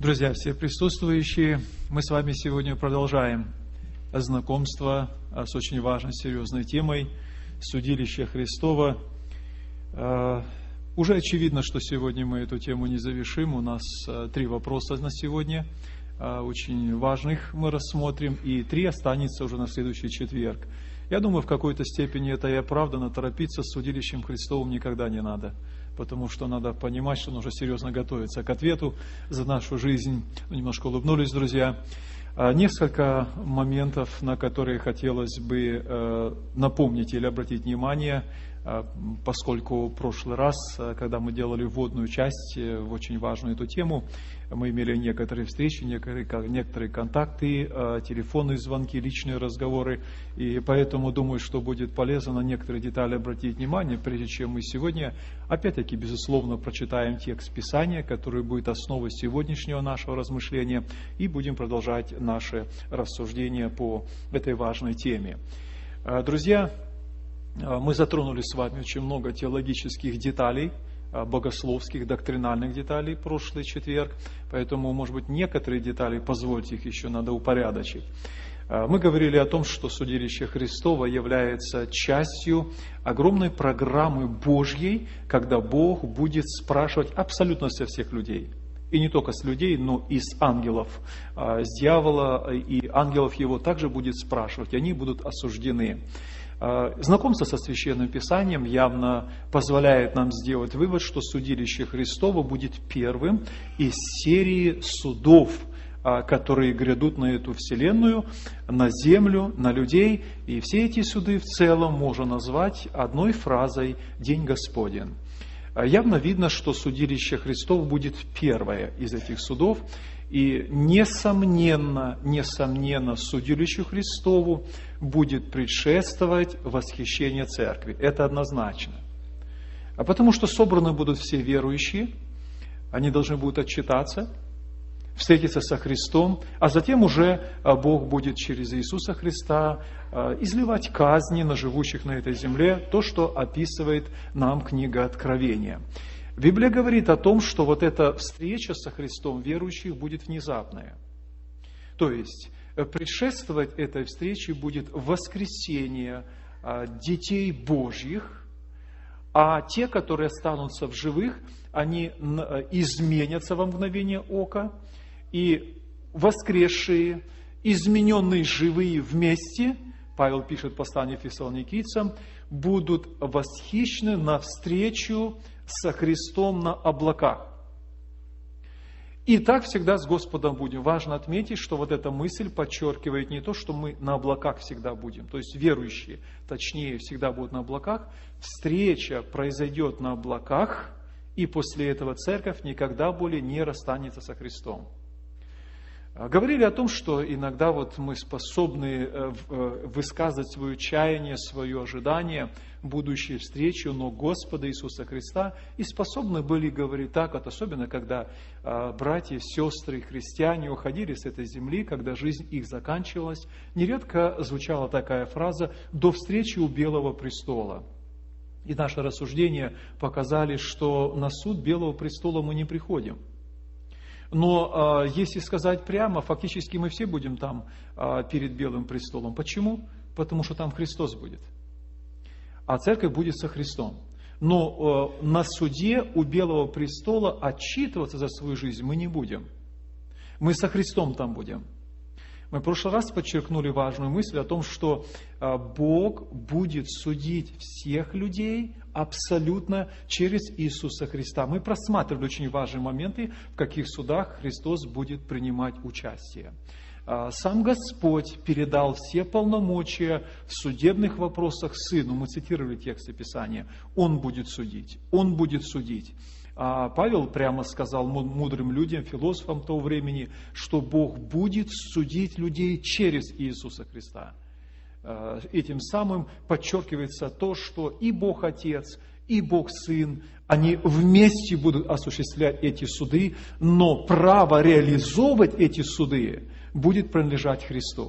Друзья, все присутствующие, мы с вами сегодня продолжаем знакомство с очень важной, серьезной темой судилища Христова. Уже очевидно, что сегодня мы эту тему не завершим. У нас 3 вопроса на сегодня, очень важных мы рассмотрим, и 3 останется уже на следующий четверг. Я думаю, в какой-то степени это и оправдано, торопиться с судилищем Христовым никогда не надо, потому что надо понимать, что нужно серьезно готовиться к ответу за нашу жизнь. Немножко улыбнулись, друзья. Несколько моментов, на которые хотелось бы напомнить или обратить внимание, поскольку в прошлый раз, когда мы делали вводную часть в очень важную эту тему, мы имели некоторые встречи, некоторые контакты, телефонные звонки, личные разговоры, и поэтому думаю, что будет полезно на некоторые детали обратить внимание, прежде чем мы сегодня, опять-таки, безусловно, прочитаем текст Писания, который будет основой сегодняшнего нашего размышления, и будем продолжать наше рассуждение по этой важной теме. Друзья, мы затронули с вами очень много теологических деталей, богословских, доктринальных деталей в прошлый четверг, поэтому, может быть, некоторые детали, позвольте их еще, надо упорядочить. Мы говорили о том, что судилище Христово является частью огромной программы Божьей, когда Бог будет спрашивать абсолютно со всех людей. И не только с людей, но и с ангелов, с дьявола, и ангелов его также будет спрашивать, и они будут осуждены. Знакомство со Священным Писанием явно позволяет нам сделать вывод, что судилище Христово будет первым из серии судов, которые грядут на эту вселенную, на землю, на людей. И все эти суды в целом можно назвать одной фразой «День Господень». Явно видно, что судилище Христово будет первое из этих судов. И несомненно, судилищу Христову будет предшествовать восхищение Церкви. Это однозначно. А потому что собраны будут все верующие, они должны будут отчитаться, встретиться со Христом, а затем уже Бог будет через Иисуса Христа изливать казни на живущих на этой земле, то, что описывает нам книга Откровения. Библия говорит о том, что вот эта встреча со Христом верующих будет внезапная. То есть, предшествовать этой встрече будет воскресение детей Божьих, а те, которые останутся в живых, они изменятся во мгновение ока, и воскресшие, измененные живые вместе, Павел пишет в послании Фессалоникийцам, будут восхищены навстречу со Христом на облаках. И так всегда с Господом будем. Важно отметить, что вот эта мысль подчеркивает не то, что мы на облаках всегда будем, то есть верующие, точнее, всегда будут на облаках. Встреча произойдет на облаках, и после этого церковь никогда более не расстанется со Христом. Говорили о том, что иногда вот мы способны высказывать свое чаяние, свое ожидание будущей встречи, но Господа Иисуса Христа, и способны были говорить так, вот особенно когда братья, сестры, христиане уходили с этой земли, когда жизнь их заканчивалась, нередко звучала такая фраза «до встречи у Белого престола». И наши рассуждения показали, что на суд Белого престола мы не приходим. Но если сказать прямо, фактически мы все будем там перед Белым престолом. Почему? Потому что там Христос будет. А церковь будет со Христом. Но на суде у Белого престола отчитываться за свою жизнь мы не будем. Мы со Христом там будем. Мы в прошлый раз подчеркнули важную мысль о том, что Бог будет судить всех людей абсолютно через Иисуса Христа. Мы просматривали очень важные моменты, в каких судах Христос будет принимать участие. Сам Господь передал все полномочия в судебных вопросах Сыну. Мы цитировали тексты Писания. Он будет судить. Он будет судить. А Павел прямо сказал мудрым людям, философам того времени, что Бог будет судить людей через Иисуса Христа. Этим самым подчеркивается то, что и Бог Отец, и Бог Сын, они вместе будут осуществлять эти суды, но право реализовывать эти суды будет принадлежать Христу.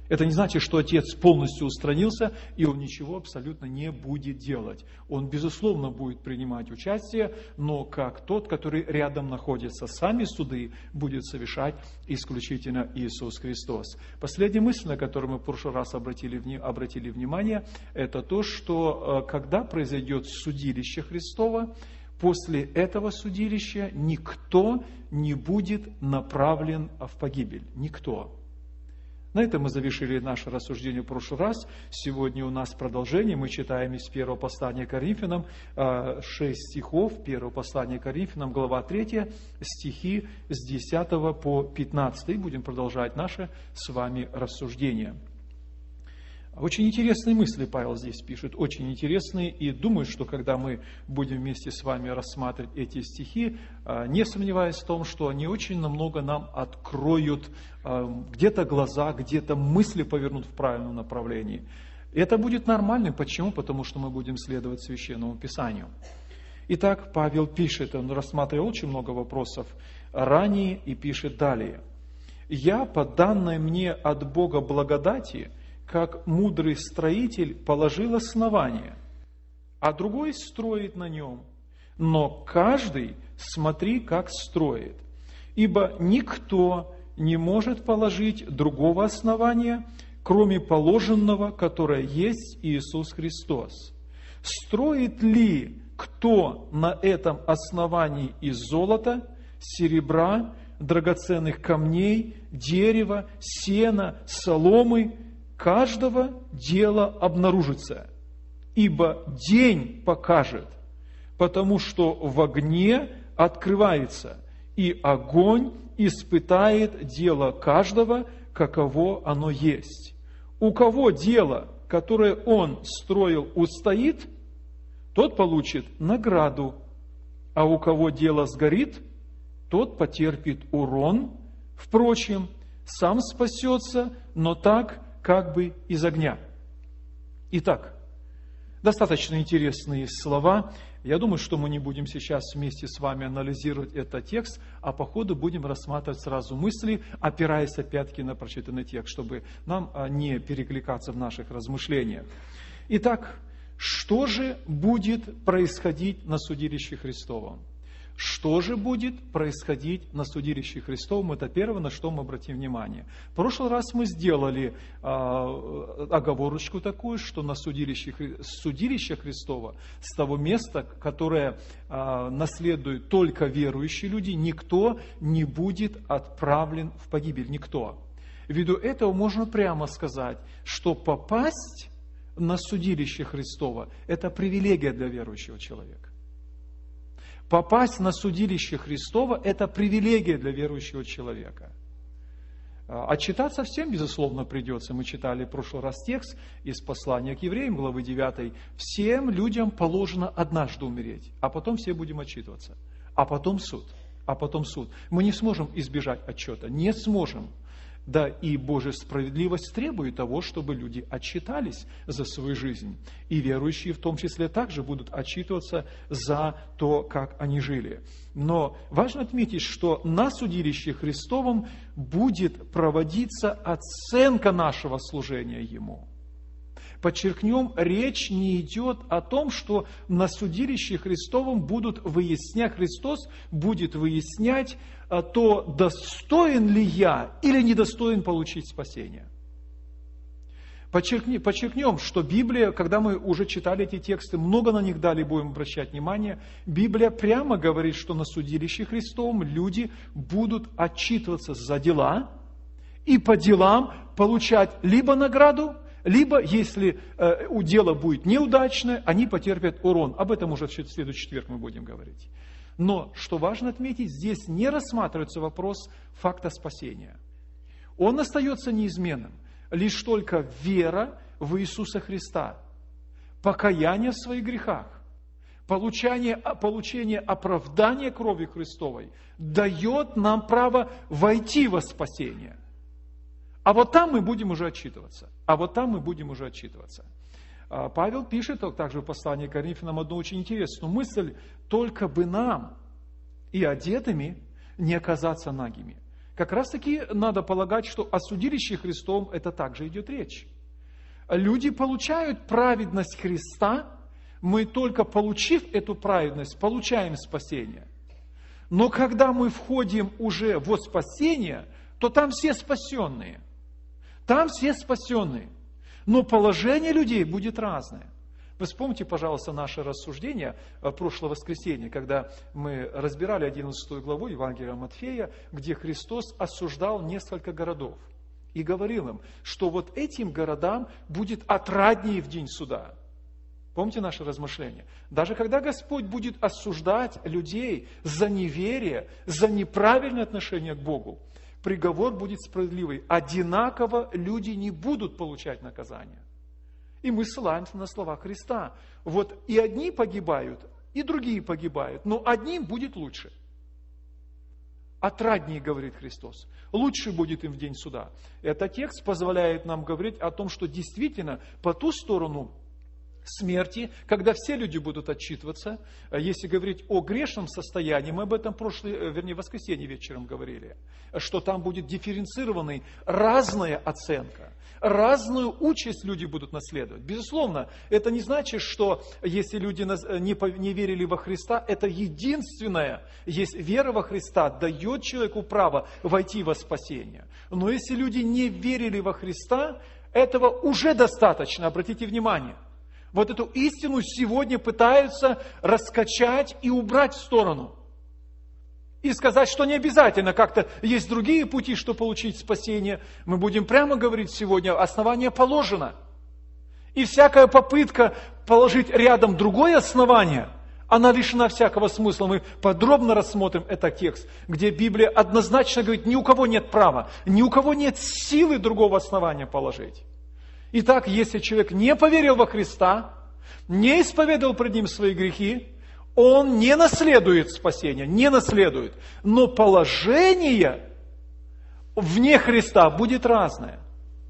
Это не значит, что Отец полностью устранился, и Он ничего абсолютно не будет делать. Он, безусловно, будет принимать участие, но как тот, который рядом находится. Сами суды будет совершать исключительно Иисус Христос. Последняя мысль, на которую мы в прошлый раз обратили внимание, это то, что когда произойдет судилище Христово, после этого судилища никто не будет направлен в погибель. Никто. На этом мы завершили наше рассуждение в прошлый раз. Сегодня у нас продолжение. Мы читаем из первого послания Коринфянам 6 стихов. Первое послание Коринфянам, глава 3, стихи с 10 по 15. Будем продолжать наше с вами рассуждение. Очень интересные мысли Павел здесь пишет, очень интересные, и думаю, что когда мы будем вместе с вами рассматривать эти стихи, не сомневаясь в том, что они очень намного нам откроют где-то глаза, где-то мысли повернут в правильном направлении. Это будет нормальным. Почему? Потому что мы будем следовать Священному Писанию. Итак, Павел пишет, он рассматривал очень много вопросов ранее и пишет далее. «Я, по данной мне от Бога благодати, как мудрый строитель положил основание, а другой строит на нем. Но каждый смотри, как строит. Ибо никто не может положить другого основания, кроме положенного, которое есть Иисус Христос. Строит ли кто на этом основании из золота, серебра, драгоценных камней, дерева, сена, соломы, каждого дела обнаружится, ибо день покажет, потому что в огне открывается, и огонь испытает дело каждого, каково оно есть. У кого дело, которое он строил, устоит, тот получит награду, а у кого дело сгорит, тот потерпит урон. Впрочем, сам спасется, но так, как бы из огня». Итак, достаточно интересные слова. Я думаю, что мы не будем сейчас вместе с вами анализировать этот текст, а по ходу будем рассматривать сразу мысли, опираясь опять-таки на прочитанный текст, чтобы нам не перекликаться в наших размышлениях. Итак, что же будет происходить на судилище Христовом? Что же будет происходить на судилище Христовом? Это первое, на что мы обратим внимание. В прошлый раз мы сделали оговорочку такую, что на судилище Христова, с того места, которое наследуют только верующие люди, никто не будет отправлен в погибель. Никто. Ввиду этого можно прямо сказать, что попасть на судилище Христова – это привилегия для верующего человека. Попасть на судилище Христово – это привилегия для верующего человека. Отчитаться всем, безусловно, придется. Мы читали в прошлый раз текст из послания к евреям, главы 9. Всем людям положено однажды умереть, а потом все будем отчитываться. А потом суд. Мы не сможем избежать отчета, не сможем. Да и Божья справедливость требует того, чтобы люди отчитались за свою жизнь. И верующие в том числе также будут отчитываться за то, как они жили. Но важно отметить, что на судилище Христовом будет проводиться оценка нашего служения Ему. Подчеркнем, речь не идет о том, что на судилище Христовом Христос будет выяснять то, достоин ли я или недостоин получить спасение. Подчеркнем, что Библия, когда мы уже читали эти тексты, много на них далее будем обращать внимание, Библия прямо говорит, что на судилище Христовом люди будут отчитываться за дела и по делам получать либо награду, либо, если дело будет неудачное, они потерпят урон. Об этом уже в следующий четверг мы будем говорить. Но, что важно отметить, здесь не рассматривается вопрос факта спасения. Он остается неизменным. Лишь только вера в Иисуса Христа, покаяние в своих грехах, получение оправдания кровью Христовой дает нам право войти во спасение. А вот там мы будем уже отчитываться. Павел пишет также в послании к Коринфянам одну очень интересную мысль. Только бы нам и одетыми не оказаться нагими. Как раз таки надо полагать, что о судилище Христовом это также идет речь. Люди получают праведность Христа, мы только получив эту праведность, получаем спасение. Но когда мы входим уже во спасение, то там все спасенные. Там все спасенные. Но положение людей будет разное. Вы вспомните, пожалуйста, наше рассуждение в прошлое воскресенье, когда мы разбирали 11 главу Евангелия Матфея, где Христос осуждал несколько городов. И говорил им, что вот этим городам будет отраднее в день суда. Помните наше размышление? Даже когда Господь будет осуждать людей за неверие, за неправильное отношение к Богу, приговор будет справедливый. Одинаково люди не будут получать наказание. И мы ссылаемся на слова Христа. Вот и одни погибают, и другие погибают, но одним будет лучше. Отраднее, говорит Христос. Лучше будет им в день суда. Этот текст позволяет нам говорить о том, что действительно по ту сторону смерти, когда все люди будут отчитываться, если говорить о грешном состоянии, мы об этом в воскресенье вечером говорили, что там будет дифференцированная разная оценка, разную участь люди будут наследовать. Безусловно, это не значит, что если люди не верили во Христа, это единственное, есть вера во Христа, дает человеку право войти во спасение. Но если люди не верили во Христа, этого уже достаточно, обратите внимание. Вот эту истину сегодня пытаются раскачать и убрать в сторону. И сказать, что не обязательно, как-то есть другие пути, чтобы получить спасение. Мы будем прямо говорить сегодня, основание положено. И всякая попытка положить рядом другое основание, она лишена всякого смысла. Мы подробно рассмотрим этот текст, где Библия однозначно говорит, ни у кого нет права, ни у кого нет силы другого основания положить. Итак, если человек не поверил во Христа, не исповедовал пред Ним свои грехи, он не наследует спасения, не наследует. Но положение вне Христа будет разное.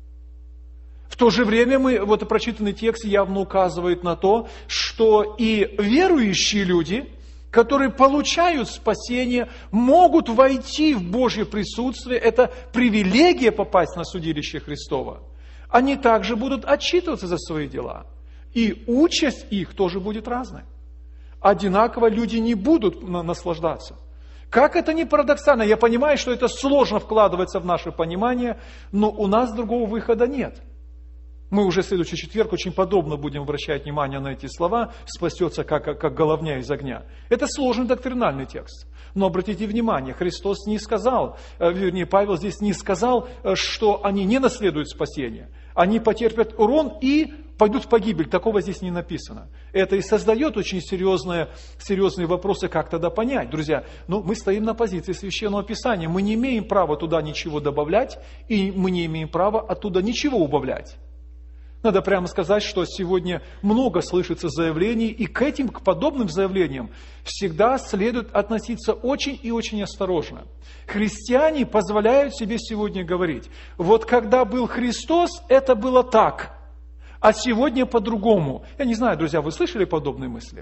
В то же время вот прочитанный текст явно указывает на то, что и верующие люди, которые получают спасение, могут войти в Божье присутствие. Это привилегия попасть на судилище Христово. Они также будут отчитываться за свои дела. И участь их тоже будет разной. Одинаково люди не будут наслаждаться. Как это ни парадоксально, я понимаю, что это сложно вкладывается в наше понимание, но у нас другого выхода нет. Мы уже в следующий четверг очень подробно будем обращать внимание на эти слова, спасется как головня из огня. Это сложный доктринальный текст. Но обратите внимание, Христос не сказал, вернее, Павел здесь не сказал, что они не наследуют спасение. Они потерпят урон и пойдут в погибель. Такого здесь не написано. Это и создает очень серьезные вопросы, как тогда понять. Друзья, мы стоим на позиции Священного Писания. Мы не имеем права туда ничего добавлять, и мы не имеем права оттуда ничего убавлять. Надо прямо сказать, что сегодня много слышится заявлений, и к подобным заявлениям всегда следует относиться очень и очень осторожно. Христиане позволяют себе сегодня говорить, вот когда был Христос, это было так, а сегодня по-другому. Я не знаю, друзья, вы слышали подобные мысли?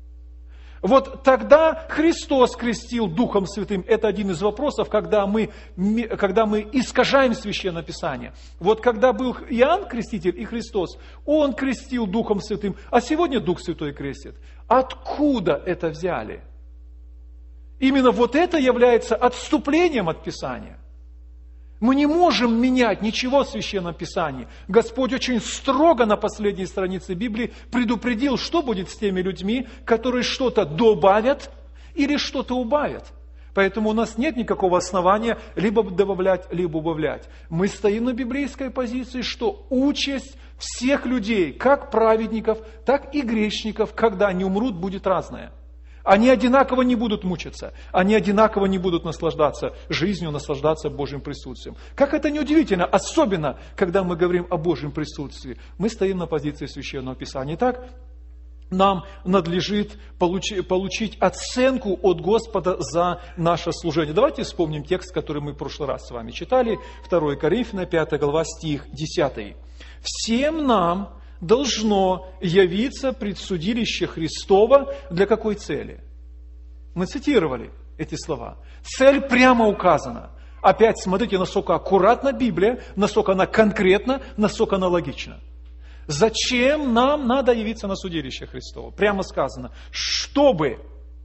Вот тогда Христос крестил Духом Святым. Это один из вопросов, когда мы искажаем Священное Писание. Вот когда был Иоанн Креститель и Христос, Он крестил Духом Святым, а сегодня Дух Святой крестит. Откуда это взяли? Именно вот это является отступлением от Писания. Мы не можем менять ничего в Священном Писании. Господь очень строго на последней странице Библии предупредил, что будет с теми людьми, которые что-то добавят или что-то убавят. Поэтому у нас нет никакого основания либо добавлять, либо убавлять. Мы стоим на библейской позиции, что участь всех людей, как праведников, так и грешников, когда они умрут, будет разная. Они одинаково не будут мучиться, они одинаково не будут наслаждаться жизнью, наслаждаться Божьим присутствием. Как это неудивительно, особенно, когда мы говорим о Божьем присутствии. Мы стоим на позиции Священного Писания. Итак, нам надлежит получить оценку от Господа за наше служение. Давайте вспомним текст, который мы в прошлый раз с вами читали. 2 Коринфянам, 5 глава, стих 10. «Всем нам должно явиться пред судилище Христово для какой цели?» Мы цитировали эти слова. Цель прямо указана. Опять смотрите, насколько аккуратна Библия, насколько она конкретна, насколько она логична. Зачем нам надо явиться на судилище Христово? Прямо сказано, чтобы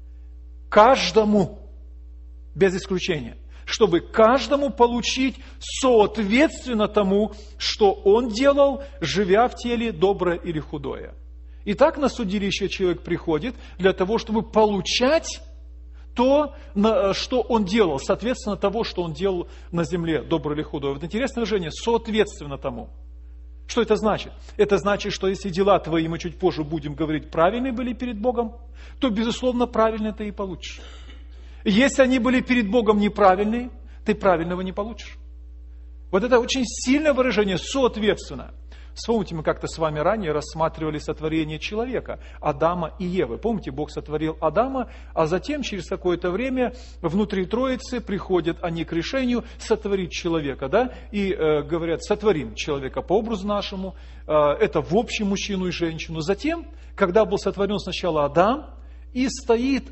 каждому, без исключения, чтобы каждому получить соответственно тому, что он делал, живя в теле, доброе или худое. Итак, на судилище человек приходит для того, чтобы получать то, что он делал, соответственно того, что он делал на земле, доброе или худое. Вот интересное выражение, соответственно тому. Что это значит? Это значит, что если дела твои, мы чуть позже будем говорить, правильные были перед Богом, то, безусловно, правильно ты и получишь. Если они были перед Богом неправильные, ты правильного не получишь. Вот это очень сильное выражение, соответственно. Вспомните, мы как-то с вами ранее рассматривали сотворение человека, Адама и Евы. Помните, Бог сотворил Адама, а затем через какое-то время внутри Троицы приходят они к решению сотворить человека, да? И говорят, сотворим человека по образу нашему, это в общем мужчину и женщину. Затем, когда был сотворен сначала Адам, и стоит,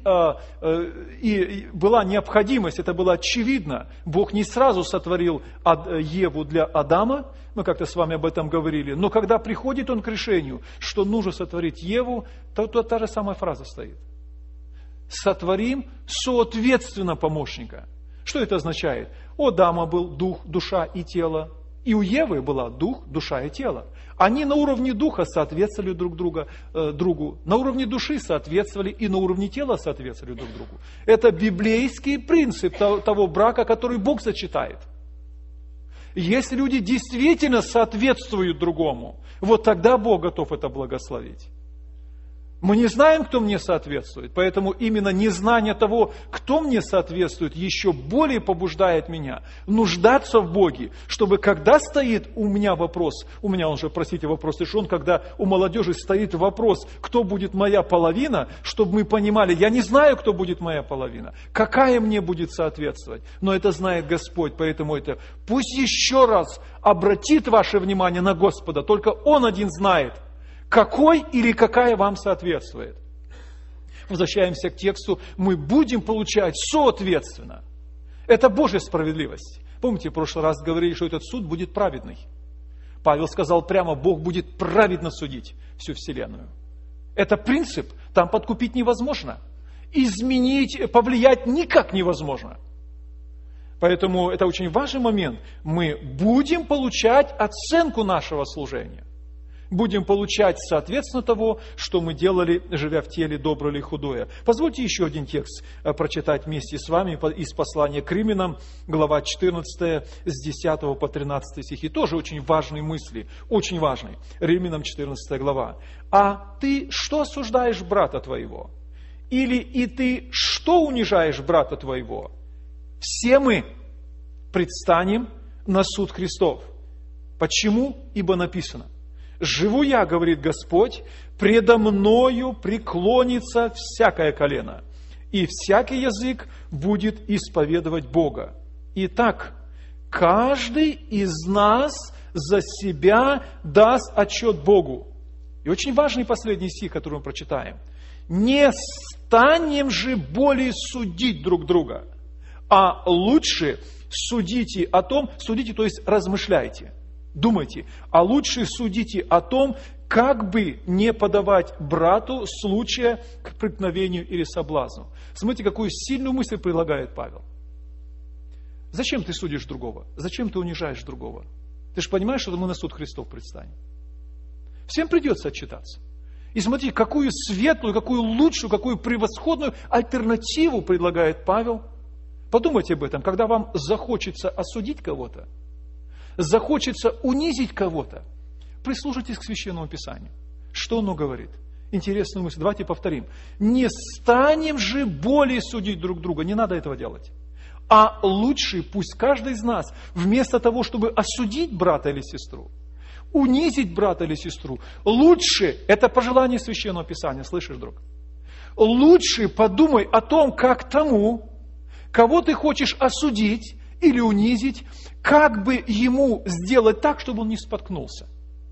и была необходимость, это было очевидно. Бог не сразу сотворил Еву для Адама, мы как-то с вами об этом говорили, но когда приходит он к решению, что нужно сотворить Еву, то та же самая фраза стоит. Сотворим соответственно помощника. Что это означает? У Адама был дух, душа и тело, и у Евы была дух, душа и тело. Они на уровне духа соответствовали друг другу, на уровне души соответствовали и на уровне тела соответствовали друг другу. Это библейский принцип того брака, который Бог сочетает. Если люди действительно соответствуют другому, вот тогда Бог готов это благословить. Мы не знаем, кто мне соответствует, поэтому именно незнание того, кто мне соответствует, еще более побуждает меня нуждаться в Боге, чтобы когда стоит у меня вопрос, у меня уже, простите, вопрос решен, когда у молодежи стоит вопрос, кто будет моя половина, чтобы мы понимали, я не знаю, кто будет моя половина, какая мне будет соответствовать, но это знает Господь, поэтому это пусть еще раз обратит ваше внимание на Господа, только Он один знает, какой или какая вам соответствует. Возвращаемся к тексту. Мы будем получать соответственно. Это Божья справедливость. Помните, в прошлый раз говорили, что этот суд будет праведный. Павел сказал прямо, Бог будет праведно судить всю вселенную. Это принцип, там подкупить невозможно. Изменить, повлиять никак невозможно. Поэтому это очень важный момент. Мы будем получать оценку нашего служения. Будем получать соответственно того, что мы делали, живя в теле, доброе или худое. Позвольте еще один текст прочитать вместе с вами из послания к Римлянам, глава 14, с 10 по 13 стихи. Тоже очень важные мысли, очень важные. Римлянам 14 глава. «А ты что осуждаешь брата твоего? Или и ты что унижаешь брата твоего? Все мы предстанем на суд Христов». Почему? Ибо написано. «Живу я, говорит Господь, предо мною преклонится всякое колено, и всякий язык будет исповедовать Бога. Итак, каждый из нас за себя даст отчет Богу». И очень важный последний стих, который мы прочитаем. «Не станем же более судить друг друга, а лучше судите о том», судите, то есть размышляйте, думайте, а лучше судите о том, как бы не подавать брату случая к преткновению или соблазну. Смотрите, какую сильную мысль предлагает Павел. Зачем ты судишь другого? Зачем ты унижаешь другого? Ты же понимаешь, что мы на суд Христов предстанем. Всем придется отчитаться. И смотри, какую светлую, какую лучшую, какую превосходную альтернативу предлагает Павел. Подумайте об этом, когда вам захочется осудить кого-то, захочется унизить кого-то, прислушайтесь к Священному Писанию. Что оно говорит? Интересную мысль. Давайте повторим. Не станем же более судить друг друга. Не надо этого делать. А лучше пусть каждый из нас, вместо того, чтобы осудить брата или сестру, унизить брата или сестру, лучше, это пожелание Священного Писания, слышишь, друг? Лучше подумай о том, как тому, кого ты хочешь осудить или унизить, как бы ему сделать так, чтобы он не споткнулся.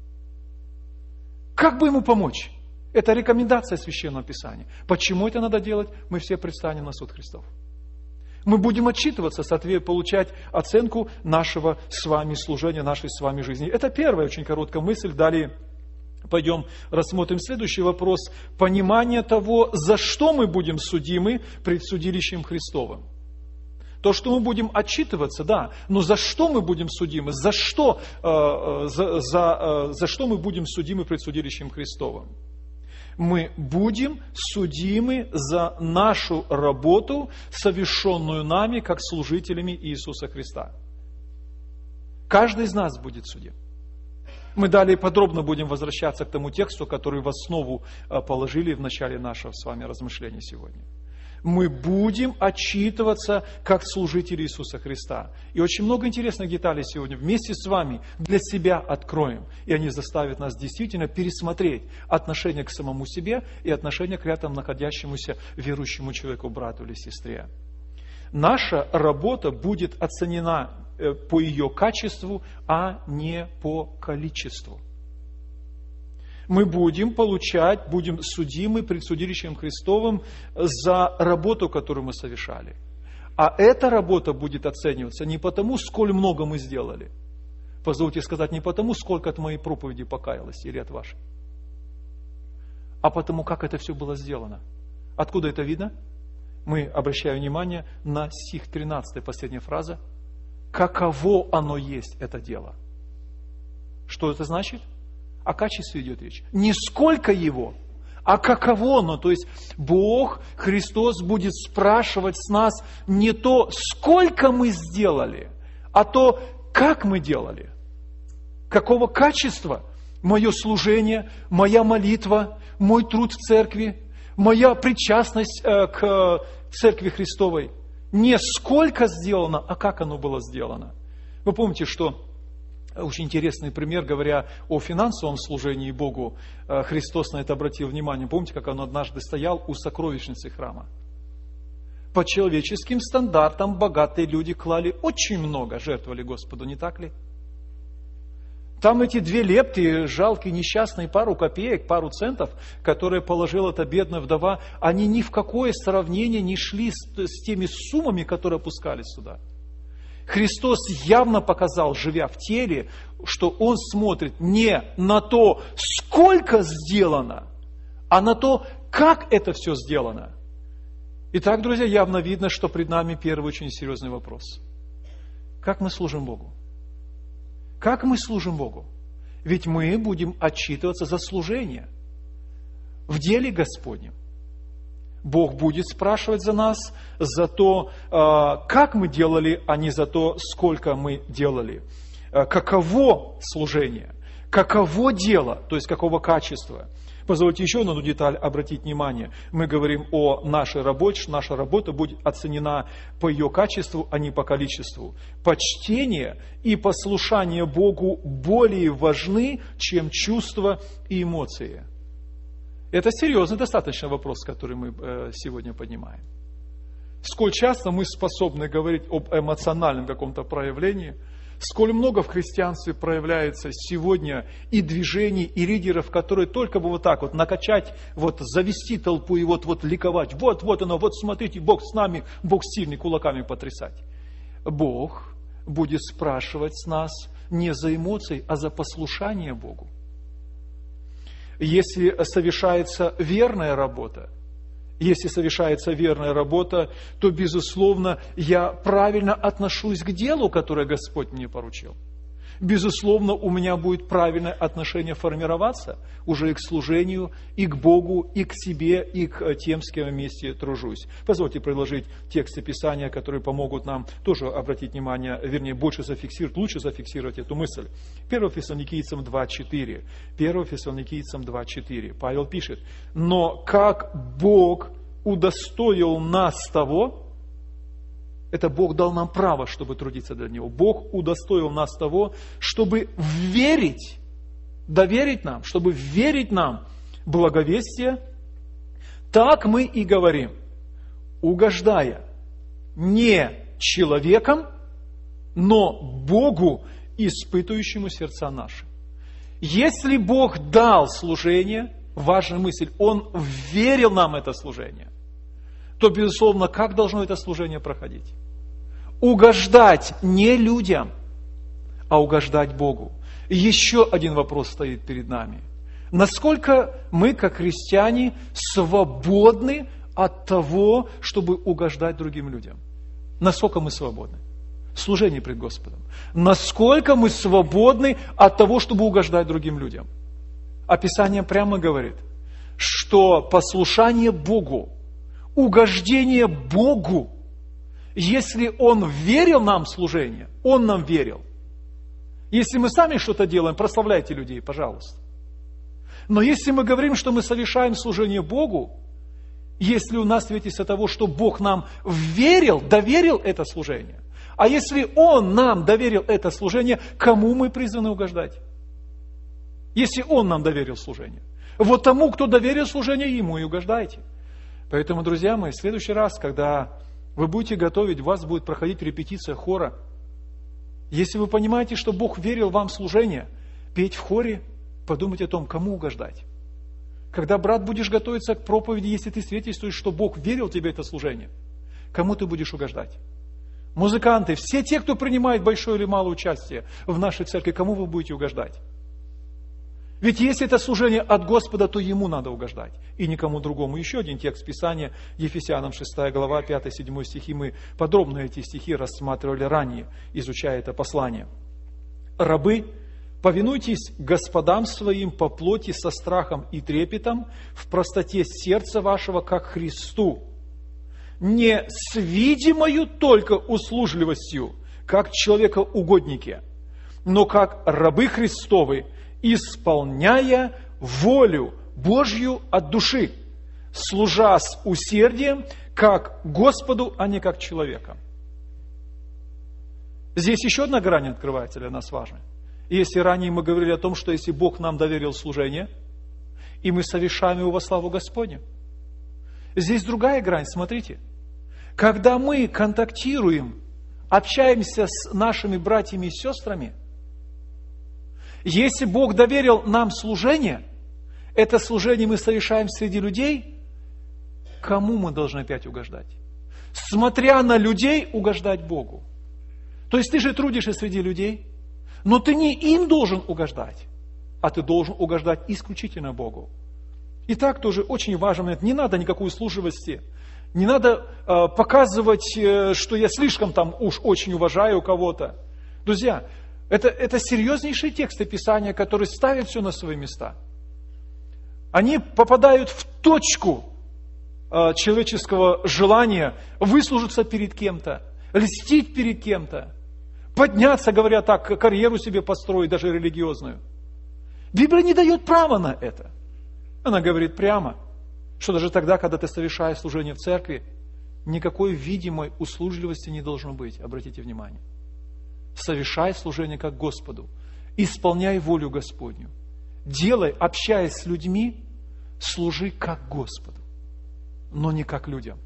Как бы ему помочь? Это рекомендация Священного Писания. Почему это надо делать? Мы все предстанем на суд Христов. Мы будем отчитываться, получать оценку нашего с вами служения, нашей с вами жизни. Это первая очень короткая мысль. Далее пойдем рассмотрим следующий вопрос. Понимание того, за что мы будем судимы пред судилищем Христовым. То, что мы будем отчитываться, да, но за что мы будем судимы? За что мы будем судимы пред судилищем Христовым? Мы будем судимы за нашу работу, совершенную нами, как служителями Иисуса Христа. Каждый из нас будет судим. Мы далее подробно будем возвращаться к тому тексту, который в основу положили в начале нашего с вами размышления сегодня. Мы будем отчитываться как служители Иисуса Христа. И очень много интересных деталей сегодня вместе с вами для себя откроем. И они заставят нас действительно пересмотреть отношение к самому себе и отношение к рядом находящемуся верующему человеку, брату или сестре. Наша работа будет оценена по ее качеству, а не по количеству. Мы будем судимы пред судилищем Христовым за работу, которую мы совершали. А эта работа будет оцениваться не потому, сколь много мы сделали. Позвольте сказать, не потому, сколько от моей проповеди покаялось или от вашей, а потому, как это все было сделано. Откуда это видно? Мы обращаем внимание на стих 13, последняя фраза. Каково оно есть, это дело. Что это значит? О качестве идет речь. Не сколько его, а каково оно. То есть Бог, Христос будет спрашивать с нас не то, сколько мы сделали, а то, как мы делали. Какого качества мое служение, моя молитва, мой труд в церкви, моя причастность к церкви Христовой. Не сколько сделано, а как оно было сделано. Вы помните, что очень интересный пример, говоря о финансовом служении Богу, Христос на это обратил внимание. Помните, как Он однажды стоял у сокровищницы храма? По человеческим стандартам богатые люди клали очень много, жертвовали Господу, не так ли? Там эти 2 лепты, жалкие, несчастные, пару копеек, пару центов, которые положила эта бедная вдова, они ни в какое сравнение не шли с теми суммами, которые опускались сюда. Христос явно показал, живя в теле, что Он смотрит не на то, сколько сделано, а на то, как это все сделано. Итак, друзья, явно видно, что пред нами первый очень серьезный вопрос. Как мы служим Богу? Как мы служим Богу? Ведь мы будем отчитываться за служение в деле Господнем. Бог будет спрашивать за нас, за то, как мы делали, а не за то, сколько мы делали. Каково служение, каково дело, то есть какого качества. Позвольте еще на одну деталь обратить внимание. Мы говорим о нашей работе, что наша работа будет оценена по ее качеству, а не по количеству. Почтение и послушание Богу более важны, чем чувства и эмоции. Это серьезный достаточно вопрос, который мы сегодня поднимаем. Сколь часто мы способны говорить об эмоциональном каком-то проявлении, сколь много в христианстве проявляется сегодня и движений, и лидеров, которые только бы вот так вот накачать, вот завести толпу и вот ликовать. Вот оно, вот смотрите, Бог с нами, Бог сильный, кулаками потрясать. Бог будет спрашивать с нас не за эмоции, а за послушание Богу. Если совершается верная работа, то, безусловно, я правильно отношусь к делу, которое Господь мне поручил. Безусловно, у меня будет правильное отношение формироваться уже и к служению, и к Богу, и к себе, и к тем, с кем я вместе тружусь. Позвольте предложить тексты Писания, которые помогут нам тоже обратить внимание, вернее, лучше зафиксировать эту мысль. 1 Фессалоникийцам 2:4. 1 Фессалоникийцам 2:4. Павел пишет: «Но как Бог удостоил нас того». Это Бог дал нам право, чтобы трудиться для Него. Бог удостоил нас того, чтобы доверить нам благовестие. Так мы и говорим, угождая не человеком, но Богу, испытывающему сердца наши. Если Бог дал служение, важная мысль, Он верил нам это служение, то, безусловно, как должно это служение проходить? Угождать не людям, а угождать Богу. И еще один вопрос стоит перед нами. Насколько мы, как христиане, свободны от того, чтобы угождать другим людям? Насколько мы свободны? В служении пред Господом. Насколько мы свободны от того, чтобы угождать другим людям? А Писание прямо говорит, что послушание Богу, угождение Богу, если Он верил нам в служение, Он нам верил. Если мы сами что-то делаем, прославляйте людей, пожалуйста. Но если мы говорим, что мы совершаем служение Богу, если у нас свидетельство того, что Бог нам верил, доверил это служение, а если Он нам доверил это служение, кому мы призваны угождать? Если Он нам доверил служение. Вот тому, кто доверил служение, ему и угождайте. Поэтому, друзья мои, в следующий раз, когда вы будете готовить, у вас будет проходить репетиция хора. Если вы понимаете, что Бог верил вам в служение, петь в хоре, подумайте о том, кому угождать. Когда, брат, будешь готовиться к проповеди, если ты свидетельствуешь, что Бог верил тебе это служение, кому ты будешь угождать? Музыканты, все те, кто принимает большое или малое участие в нашей церкви, кому вы будете угождать? Ведь если это служение от Господа, то Ему надо угождать, и никому другому. Еще один текст Писания, Ефесянам 6 глава, 5-7 стихи. Мы подробно эти стихи рассматривали ранее, изучая это послание. «Рабы, повинуйтесь господам своим по плоти со страхом и трепетом, в простоте сердца вашего, как Христу, не с видимою только услужливостью, как человека-угодники, но как рабы Христовы, исполняя волю Божью от души, служа с усердием, как Господу, а не как человеком». Здесь еще одна грань открывается для нас важная. Если ранее мы говорили о том, что если Бог нам доверил служение, и мы совершаем его во славу Господню, здесь другая грань, смотрите. Когда мы контактируем, общаемся с нашими братьями и сестрами, если Бог доверил нам служение, это служение мы совершаем среди людей, кому мы должны опять угождать? Смотря на людей, угождать Богу. То есть ты же трудишься среди людей, но ты не им должен угождать, а ты должен угождать исключительно Богу. И так тоже очень важный момент. Не надо никакой услужливости. Не надо показывать, что я слишком там уж очень уважаю кого-то. Друзья, это серьезнейшие тексты Писания, которые ставят все на свои места. Они попадают в точку человеческого желания выслужиться перед кем-то, льстить перед кем-то, подняться, говоря так, карьеру себе построить, даже религиозную. Библия не дает права на это. Она говорит прямо, что даже тогда, когда ты совершаешь служение в церкви, никакой видимой услужливости не должно быть. Обратите внимание. Совершай служение как Господу. Исполняй волю Господню. Делай, общаясь с людьми, служи как Господу, но не как людям.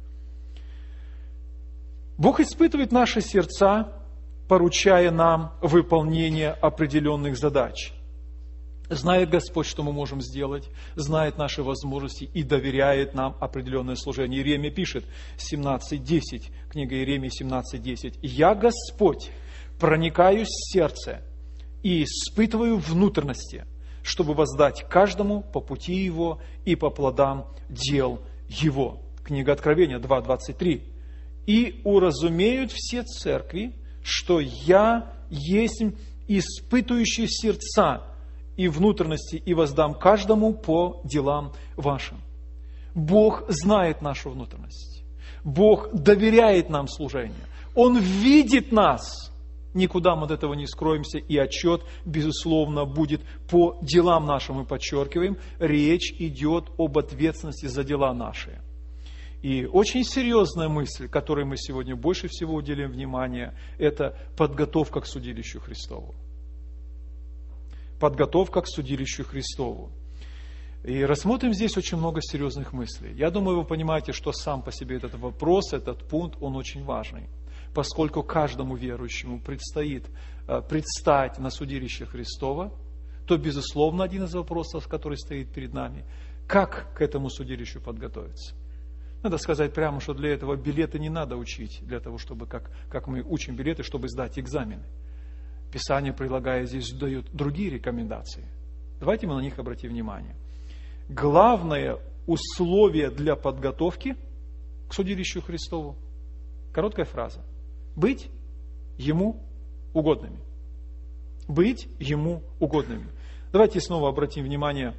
Бог испытывает наши сердца, поручая нам выполнение определенных задач. Знает Господь, что мы можем сделать, знает наши возможности и доверяет нам определенное служение. Иеремия пишет, 17:10, книга Иеремии 17:10. «Я, Господь, проникаюсь в сердце и испытываю внутренности, чтобы воздать каждому по пути его и по плодам дел его». Книга Откровения 2:23. «И уразумеют все церкви, что я есть испытывающий сердца и внутренности, и воздам каждому по делам вашим». Бог знает нашу внутренность. Бог доверяет нам служение. Он видит нас. Никуда мы от этого не скроемся, и отчет, безусловно, будет по делам нашим. Мы подчеркиваем, речь идет об ответственности за дела наши. И очень серьезная мысль, которой мы сегодня больше всего уделим внимание, это подготовка к судилищу Христову. Подготовка к судилищу Христову. И рассмотрим здесь очень много серьезных мыслей. Я думаю, вы понимаете, что сам по себе этот вопрос, этот пункт, он очень важный. Поскольку каждому верующему предстоит предстать на судилище Христова, то, безусловно, один из вопросов, который стоит перед нами, как к этому судилищу подготовиться. Надо сказать прямо, что для этого билеты не надо учить, для того, чтобы, как мы учим билеты, чтобы сдать экзамены. Писание, прилагая здесь, дает другие рекомендации. Давайте мы на них обратим внимание. Главное условие для подготовки к судилищу Христову, короткая фраза, быть Ему угодными. Быть Ему угодными. Давайте снова обратим внимание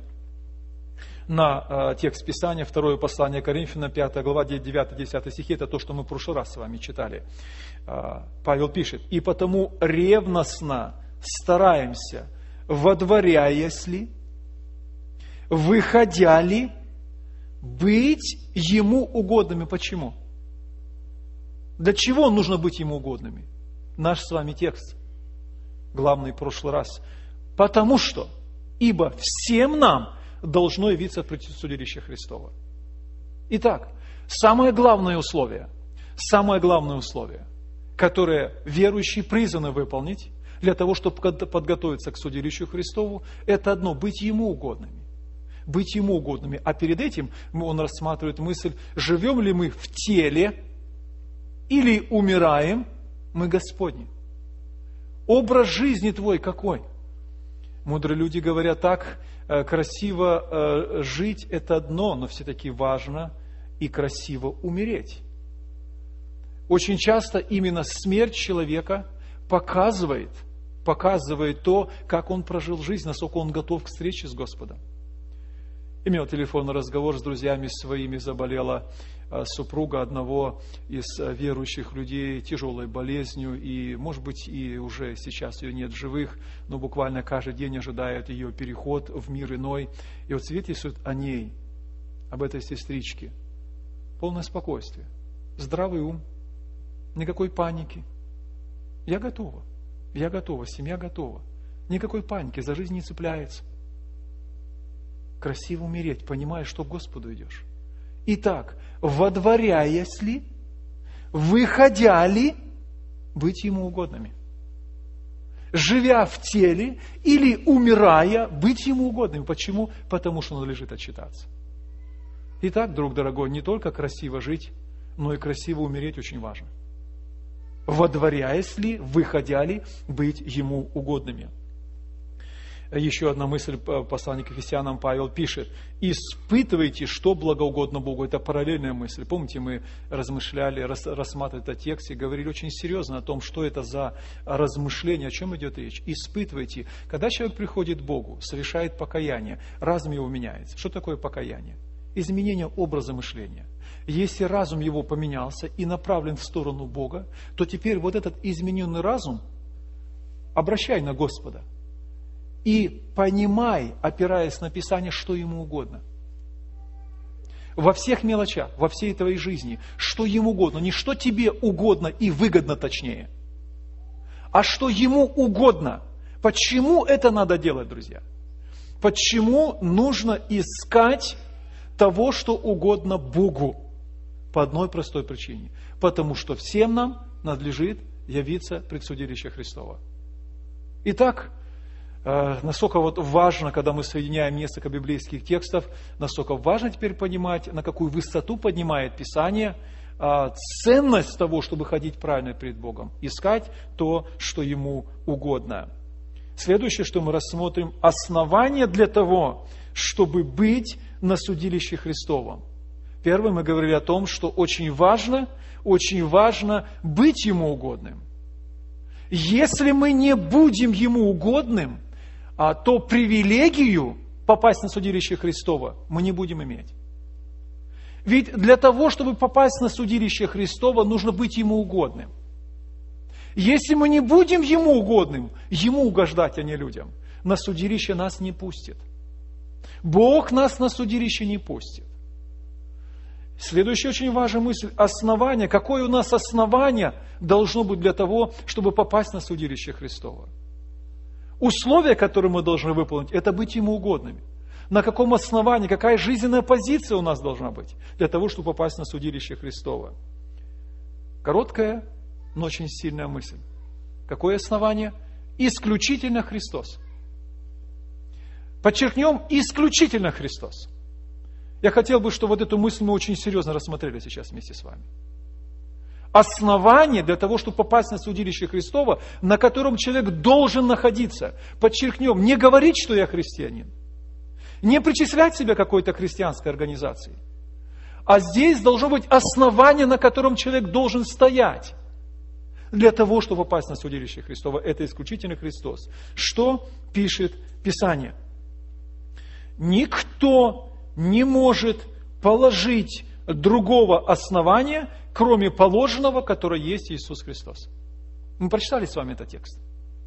на текст Писания, второе послание Коринфянам, 5 глава, 9-10 стихи, это то, что мы в прошлый раз с вами читали. Павел пишет: «И потому ревностно стараемся, водворяясь ли, выходя ли, быть Ему угодными». Почему? Для чего нужно быть Ему угодными? Наш с вами текст, главный в прошлый раз. Потому что, ибо всем нам должно явиться в судилище Христова. Итак, самое главное условие, которое верующие призваны выполнить для того, чтобы подготовиться к судилищу Христову, это одно – быть Ему угодными. Быть Ему угодными. А перед этим он рассматривает мысль, живем ли мы в теле или умираем, мы Господни. Образ жизни твой какой? Мудрые люди говорят так: красиво жить – это одно, но все-таки важно и красиво умереть. Очень часто именно смерть человека показывает то, как он прожил жизнь, насколько он готов к встрече с Господом. Имел телефонный разговор с друзьями своими, заболела супруга одного из верующих людей тяжелой болезнью, и, может быть, и уже сейчас ее нет в живых, но буквально каждый день ожидает ее переход в мир иной. И вот свидетельствует о ней, об этой сестричке. Полное спокойствие, здравый ум, никакой паники. Я готова, семья готова. Никакой паники, за жизнь не цепляется. Красиво умереть, понимая, что к Господу идешь. Итак, водворяясь ли, выходя ли, быть Ему угодными. Живя в теле или умирая, быть Ему угодными. Почему? Потому что надлежит отчитаться. Итак, друг дорогой, не только красиво жить, но и красиво умереть очень важно. Водворяясь ли, выходя ли, быть Ему угодными. Еще одна мысль, послание к Ефесянам Павел пишет: «Испытывайте, что благоугодно Богу». Это параллельная мысль. Помните, мы размышляли, рассматривали этот текст и говорили очень серьезно о том, что это за размышление, о чем идет речь. Испытывайте. Когда человек приходит к Богу, совершает покаяние, разум его меняется. Что такое покаяние? Изменение образа мышления. Если разум его поменялся и направлен в сторону Бога, то теперь вот этот измененный разум обращай на Господа. И понимай, опираясь на Писание, что Ему угодно. Во всех мелочах, во всей твоей жизни, что Ему угодно. Не что тебе угодно и выгодно точнее, а что Ему угодно. Почему это надо делать, друзья? Почему нужно искать того, что угодно Богу? По одной простой причине. Потому что всем нам надлежит явиться пред судилище Христова. Итак, насколько важно, когда мы соединяем несколько библейских текстов, насколько важно теперь понимать, на какую высоту поднимает Писание ценность того, чтобы ходить правильно перед Богом, искать то, что Ему угодно. Следующее, что мы рассмотрим, основание для того, чтобы быть на судилище Христовом. Первое, мы говорили о том, что очень важно быть Ему угодным. Если мы не будем Ему угодным, то привилегию попасть на судилище Христова мы не будем иметь. Ведь для того, чтобы попасть на судилище Христова, нужно быть Ему угодным. Если мы не будем Ему угодным, Ему угождать, а не людям, на судилище нас не пустит. Бог нас на судилище не пустит. Следующая очень важная мысль – основание. Какое у нас основание должно быть для того, чтобы попасть на судилище Христова? Условия, которые мы должны выполнить, это быть Ему угодными. На каком основании, какая жизненная позиция у нас должна быть для того, чтобы попасть на судилище Христова? Короткая, но очень сильная мысль. Какое основание? Исключительно Христос. Подчеркнем, исключительно Христос. Я хотел бы, чтобы вот эту мысль мы очень серьезно рассмотрели сейчас вместе с вами. Основание для того, чтобы попасть на судилище Христово, на котором человек должен находиться. Подчеркнем, не говорить, что я христианин. Не причислять себя к какой-то христианской организации. А здесь должно быть основание, на котором человек должен стоять. Для того, чтобы попасть на судилище Христово. Это исключительно Христос. Что пишет Писание? Никто не может положить другого основания, кроме положенного, которое есть Иисус Христос. Мы прочитали с вами этот текст.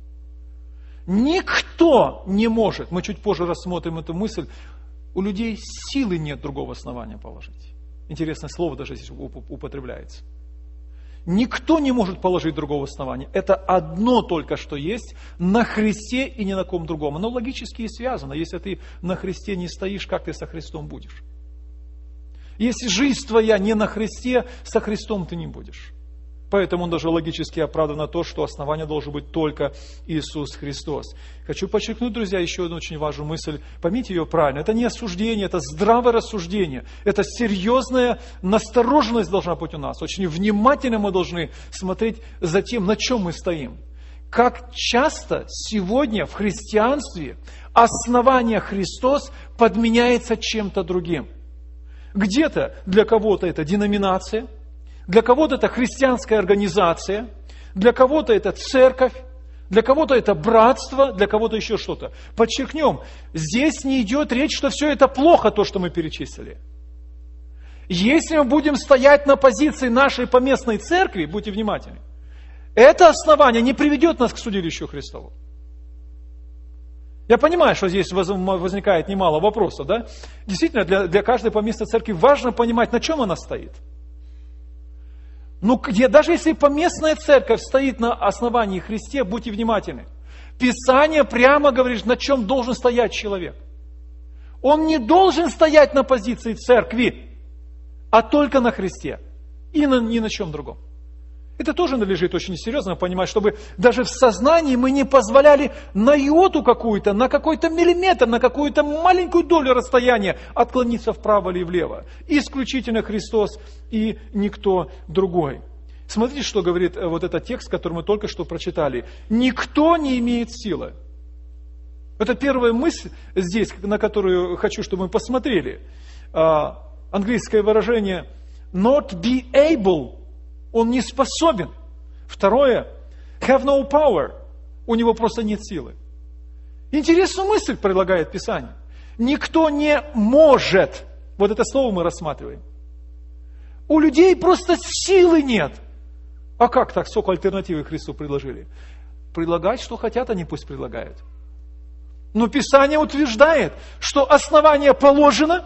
Никто не может, мы чуть позже рассмотрим эту мысль, у людей силы нет другого основания положить. Интересное слово даже здесь употребляется. Никто не может положить другого основания. Это одно только, что есть на Христе и ни на ком другом. Оно логически и связано. Если ты на Христе не стоишь, как ты со Христом будешь? Если жизнь твоя не на Христе, со Христом ты не будешь. Поэтому он даже логически оправдан на то, что основание должен быть только Иисус Христос. Хочу подчеркнуть, друзья, еще одну очень важную мысль. Поймите ее правильно. Это не осуждение, это здравое рассуждение. Это серьезная настороженность должна быть у нас. Очень внимательно мы должны смотреть за тем, на чем мы стоим. Как часто сегодня в христианстве основание Христос подменяется чем-то другим. Где-то для кого-то это деноминация, для кого-то это христианская организация, для кого-то это церковь, для кого-то это братство, для кого-то еще что-то. Подчеркнем, здесь не идет речь, что все это плохо, то, что мы перечислили. Если мы будем стоять на позиции нашей поместной церкви, будьте внимательны, это основание не приведет нас к судилищу Христову. Я понимаю, что здесь возникает немало вопросов, да? Действительно, для каждой поместной церкви важно понимать, на чем она стоит. Но даже если поместная церковь стоит на основании Христе, будьте внимательны. Писание прямо говорит, на чем должен стоять человек. Он не должен стоять на позиции церкви, а только на Христе. И ни на чем другом. Это тоже надлежит очень серьезно понимать, чтобы даже в сознании мы не позволяли на йоту какую-то, на какой-то миллиметр, на какую-то маленькую долю расстояния отклониться вправо или влево. Исключительно Христос и никто другой. Смотрите, что говорит вот этот текст, который мы только что прочитали. Никто не имеет силы. Это первая мысль здесь, на которую хочу, чтобы мы посмотрели. Английское выражение not be able. Он не способен. Второе, have no power. У него просто нет силы. Интересную мысль предлагает Писание. Никто не может. Вот это слово мы рассматриваем. У людей просто силы нет. А как так? Сколько альтернативы Христу предложили? Предлагать, что хотят, они пусть предлагают. Но Писание утверждает, что основание положено,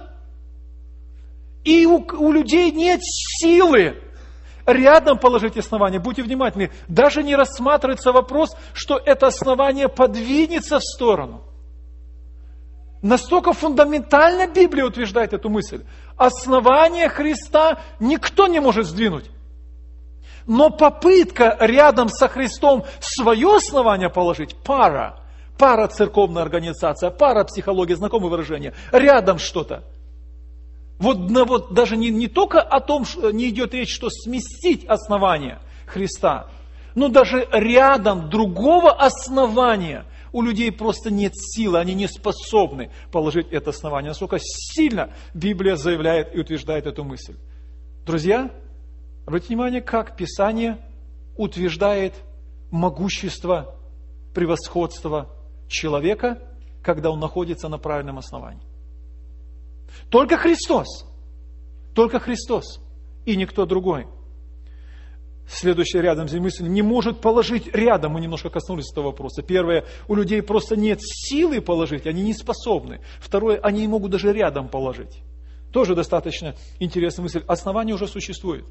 и у людей нет силы рядом положить основание. Будьте внимательны. Даже не рассматривается вопрос, что это основание подвинется в сторону. Настолько фундаментально Библия утверждает эту мысль. Основание Христа никто не может сдвинуть. Но попытка рядом со Христом свое основание положить, парацерковная организация, парапсихология, знакомое выражение, рядом что-то. Вот даже не только о том, что не идет речь, что сместить основание Христа, но даже рядом другого основания у людей просто нет силы, они не способны положить это основание. Насколько сильно Библия заявляет и утверждает эту мысль. Друзья, обратите внимание, как Писание утверждает могущество, превосходство человека, когда он находится на правильном основании. Только Христос и никто другой. Следующая рядом здесь мысль не может положить рядом. Мы немножко коснулись этого вопроса. Первое, у людей просто нет силы положить, они не способны. Второе, они не могут даже рядом положить. Тоже достаточно интересная мысль. Основание уже существует.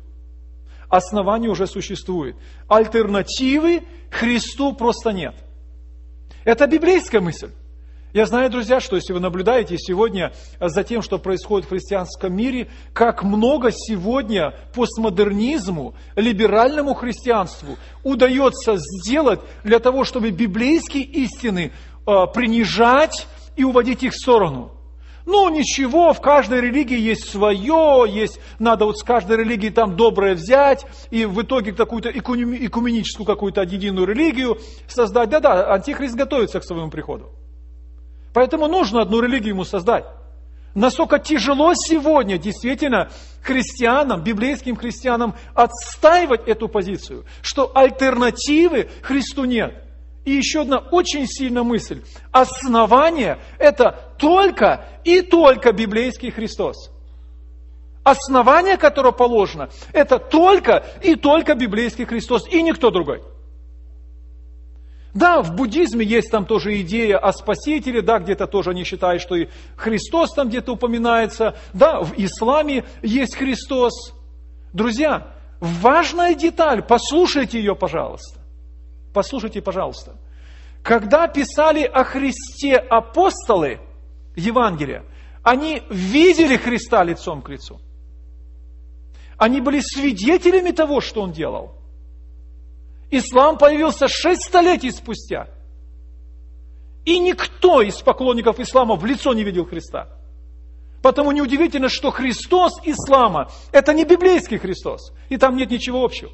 Альтернативы Христу просто нет. Это библейская мысль. Я знаю, друзья, что если вы наблюдаете сегодня за тем, что происходит в христианском мире, как много сегодня постмодернизму, либеральному христианству удается сделать для того, чтобы библейские истины принижать и уводить их в сторону. Ну, ничего, в каждой религии есть свое, надо вот с каждой религии там доброе взять, и в итоге какую-то экуменическую какую-то единую религию создать. Да-да, антихрист готовится к своему приходу. Поэтому нужно одну религию ему создать. Насколько тяжело сегодня действительно христианам, библейским христианам отстаивать эту позицию, что альтернативы Христу нет. И еще одна очень сильная мысль. Основание – это только и только библейский Христос. Основание, которое положено, это только и только библейский Христос, и никто другой. Да, в буддизме есть там тоже идея о Спасителе, да, где-то тоже они считают, что и Христос там где-то упоминается, да, в исламе есть Христос. Друзья, важная деталь, послушайте ее, пожалуйста. Послушайте, пожалуйста. Когда писали о Христе апостолы Евангелия, они видели Христа лицом к лицу. Они были свидетелями того, что Он делал. Ислам появился 6 столетий спустя. И никто из поклонников ислама в лицо не видел Христа. Потому неудивительно, что Христос ислама – это не библейский Христос. И там нет ничего общего.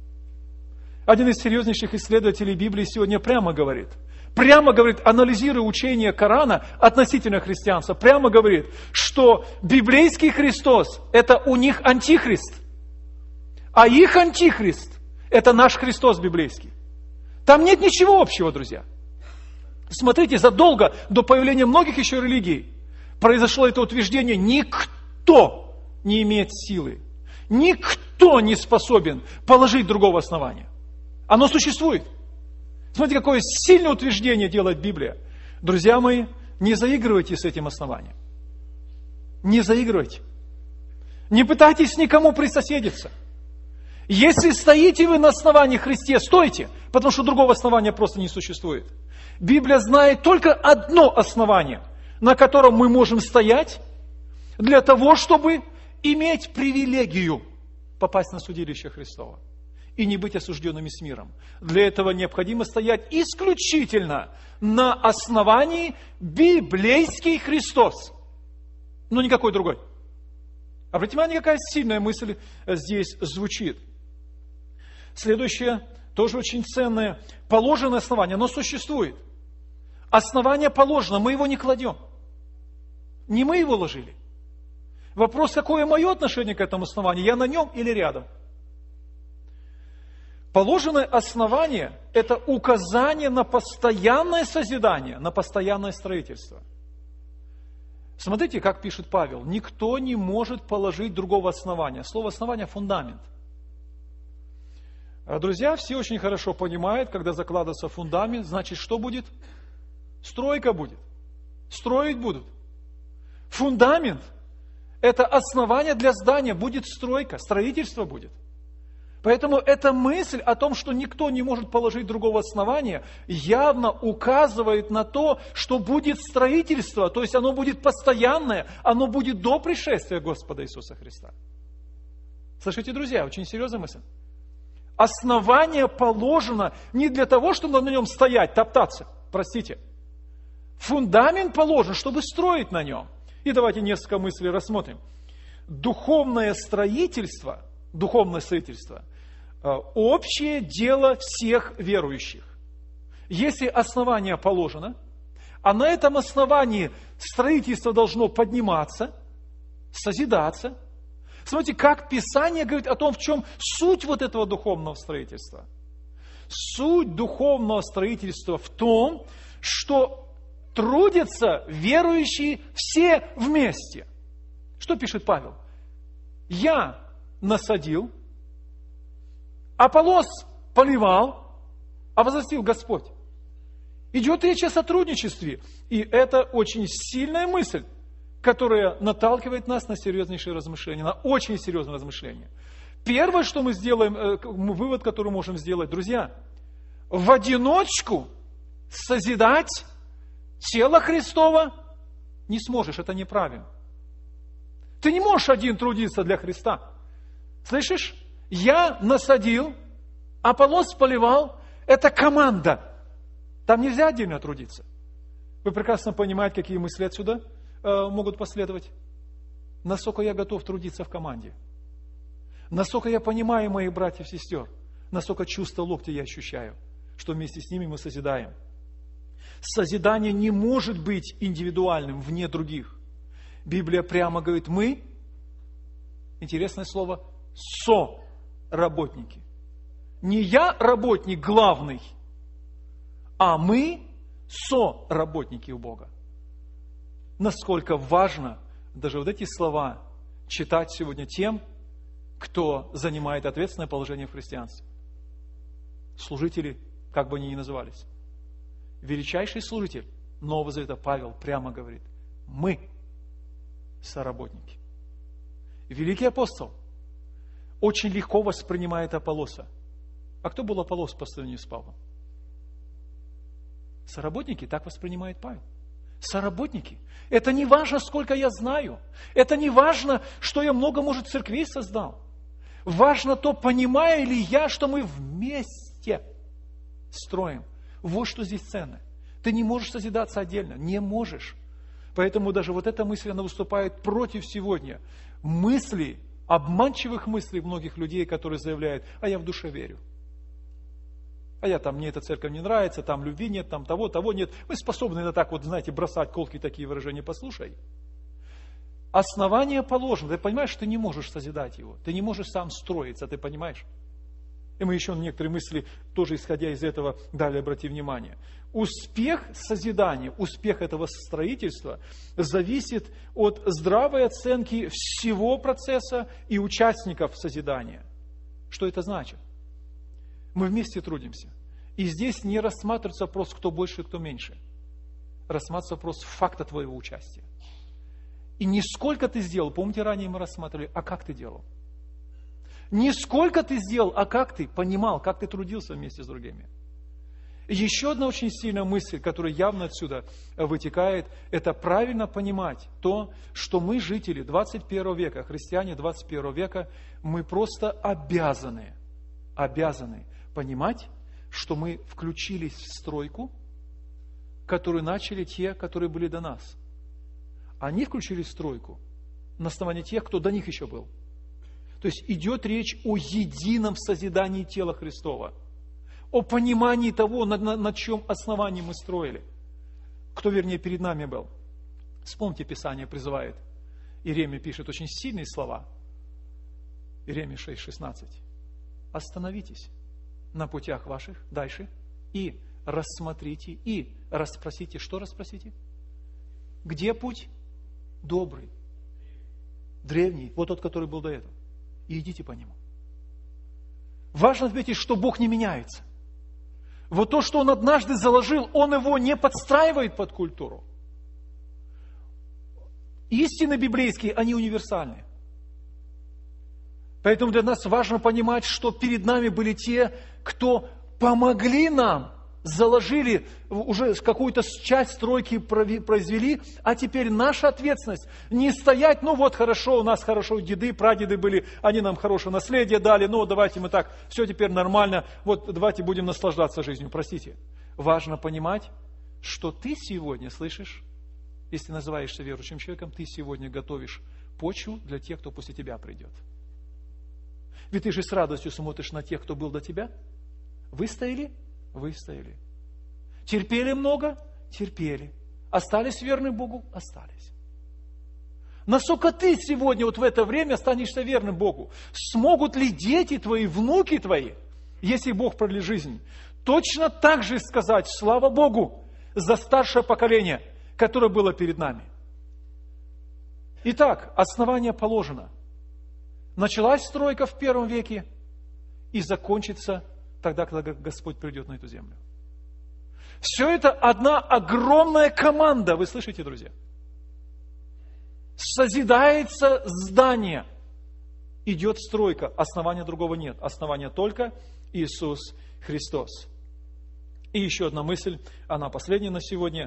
Один из серьезнейших исследователей Библии сегодня прямо говорит, анализируя учение Корана относительно христианства, прямо говорит, что библейский Христос – это у них антихрист, а их антихрист – это наш Христос библейский. Там нет ничего общего, друзья. Смотрите, задолго до появления многих еще религий произошло это утверждение: никто не имеет силы, никто не способен положить другого основания. Оно существует. Смотрите, какое сильное утверждение делает Библия. Друзья мои, не заигрывайте с этим основанием. Не заигрывайте. Не пытайтесь никому присоседиться. Если стоите вы на основании Христе, стойте, потому что другого основания просто не существует. Библия знает только одно основание, на котором мы можем стоять для того, чтобы иметь привилегию попасть на судилище Христово и не быть осужденными с миром. Для этого необходимо стоять исключительно на основании библейский Христос, но никакой другой. Обратите внимание, какая сильная мысль здесь звучит. Следующее, тоже очень ценное, положенное основание, оно существует. Основание положено, мы его не кладем. Не мы его ложили. Вопрос, какое мое отношение к этому основанию, я на нем или рядом. Положенное основание – это указание на постоянное созидание, на постоянное строительство. Смотрите, как пишет Павел. Никто не может положить другого основания. Слово основание – фундамент. Друзья, все очень хорошо понимают, когда закладывается фундамент, значит, что будет? Стройка будет. Строить будут. Фундамент – это основание для здания, будет стройка, строительство будет. Поэтому эта мысль о том, что никто не может положить другого основания, явно указывает на то, что будет строительство, то есть оно будет постоянное, оно будет до пришествия Господа Иисуса Христа. Слышите, друзья, очень серьезная мысль. Основание положено не для того, чтобы на нем стоять, топтаться, простите. Фундамент положен, чтобы строить на нем. И давайте несколько мыслей рассмотрим. Духовное строительство – общее дело всех верующих. Если основание положено, а на этом основании строительство должно подниматься, созидаться. Смотрите, как Писание говорит о том, в чем суть вот этого духовного строительства. Суть духовного строительства в том, что трудятся верующие все вместе. Что пишет Павел? Я насадил, Аполлос поливал, а возрастил Господь. Идет речь о сотрудничестве. И это очень сильная мысль, которая наталкивает нас на серьезнейшее размышление, на очень серьезное размышление. Первое, что мы сделаем, вывод, который можем сделать, друзья, в одиночку созидать тело Христово не сможешь, это неправильно. Ты не можешь один трудиться для Христа. Слышишь? Я насадил, Аполлос поливал. Это команда. Там нельзя отдельно трудиться. Вы прекрасно понимаете, какие мысли отсюда могут последовать? Насколько я готов трудиться в команде? Насколько я понимаю моих братьев и сестер? Насколько чувство локтя я ощущаю, что вместе с ними мы созидаем? Созидание не может быть индивидуальным, вне других. Библия прямо говорит, мы, интересное слово, соработники. Не я работник главный, а мы соработники у Бога. Насколько важно даже вот эти слова читать сегодня тем, кто занимает ответственное положение в христианстве. Служители, как бы они ни назывались. Величайший служитель Нового Завета Павел прямо говорит, мы соработники. Великий апостол очень легко воспринимает Аполлоса. А кто был Аполлос по сравнению с Павлом? Соработники так воспринимает Павел. Соработники. Это не важно, сколько я знаю. Это не важно, что я много, может, церквей создал. Важно то, понимаю ли я, что мы вместе строим. Вот что здесь ценно. Ты не можешь созидаться отдельно. Не можешь. Поэтому даже вот эта мысль, она выступает против сегодня мыслей, обманчивых мыслей многих людей, которые заявляют, а я в душе верю. А я там, мне эта церковь не нравится, там любви нет, там того нет. Мы способны на так вот, знаете, бросать колкие такие выражения, послушай. Основание положено. Ты понимаешь, что ты не можешь созидать его. Ты не можешь сам строиться, ты понимаешь? И мы еще на некоторые мысли, тоже исходя из этого, далее обрати внимание. Успех созидания, успех этого строительства зависит от здравой оценки всего процесса и участников созидания. Что это значит? Мы вместе трудимся. И здесь не рассматривается вопрос, кто больше, кто меньше. Рассматривается вопрос факта твоего участия. И не сколько ты сделал, помните, ранее мы рассматривали, а как ты делал. Не сколько ты сделал, а как ты понимал, как ты трудился вместе с другими. Еще одна очень сильная мысль, которая явно отсюда вытекает, это правильно понимать то, что мы, жители 21 века, христиане 21 века, мы просто обязаны понимать, что мы включились в стройку, которую начали те, которые были до нас. Они включились в стройку на основании тех, кто до них еще был. То есть идет речь о едином созидании тела Христова, о понимании того, на чем основании мы строили. Кто, вернее, перед нами был. Вспомните, Писание призывает. Иеремия пишет очень сильные слова. Иеремия 6:16. Остановитесь на путях ваших, дальше, и рассмотрите, и расспросите. Что расспросите? Где путь? Добрый, древний, вот тот, который был до этого. И идите по нему. Важно отметить, что Бог не меняется. Вот то, что Он однажды заложил, Он его не подстраивает под культуру. Истины библейские, они универсальны. Поэтому для нас важно понимать, что перед нами были те, кто помогли нам, заложили, уже какую-то часть стройки произвели, а теперь наша ответственность не стоять, ну вот хорошо, у нас хорошо деды, прадеды были, они нам хорошее наследие дали, ну давайте мы так, все теперь нормально, вот давайте будем наслаждаться жизнью, простите. Важно понимать, что ты сегодня, слышишь, если называешься верующим человеком, ты сегодня готовишь почву для тех, кто после тебя придет. Ведь ты же с радостью смотришь на тех, кто был до тебя. Выстояли? Выстояли. Терпели много? Терпели. Остались верны Богу? Остались. Насколько ты сегодня вот в это время останешься верным Богу? Смогут ли дети твои, внуки твои, если Бог продлит жизнь, точно так же сказать: слава Богу за старшее поколение, которое было перед нами? Итак, основание положено. Началась стройка в первом веке и закончится тогда, когда Господь придет на эту землю. Все это одна огромная команда, вы слышите, друзья? Созидается здание, идет стройка, основания другого нет, основания только Иисус Христос. И еще одна мысль, она последняя на сегодня.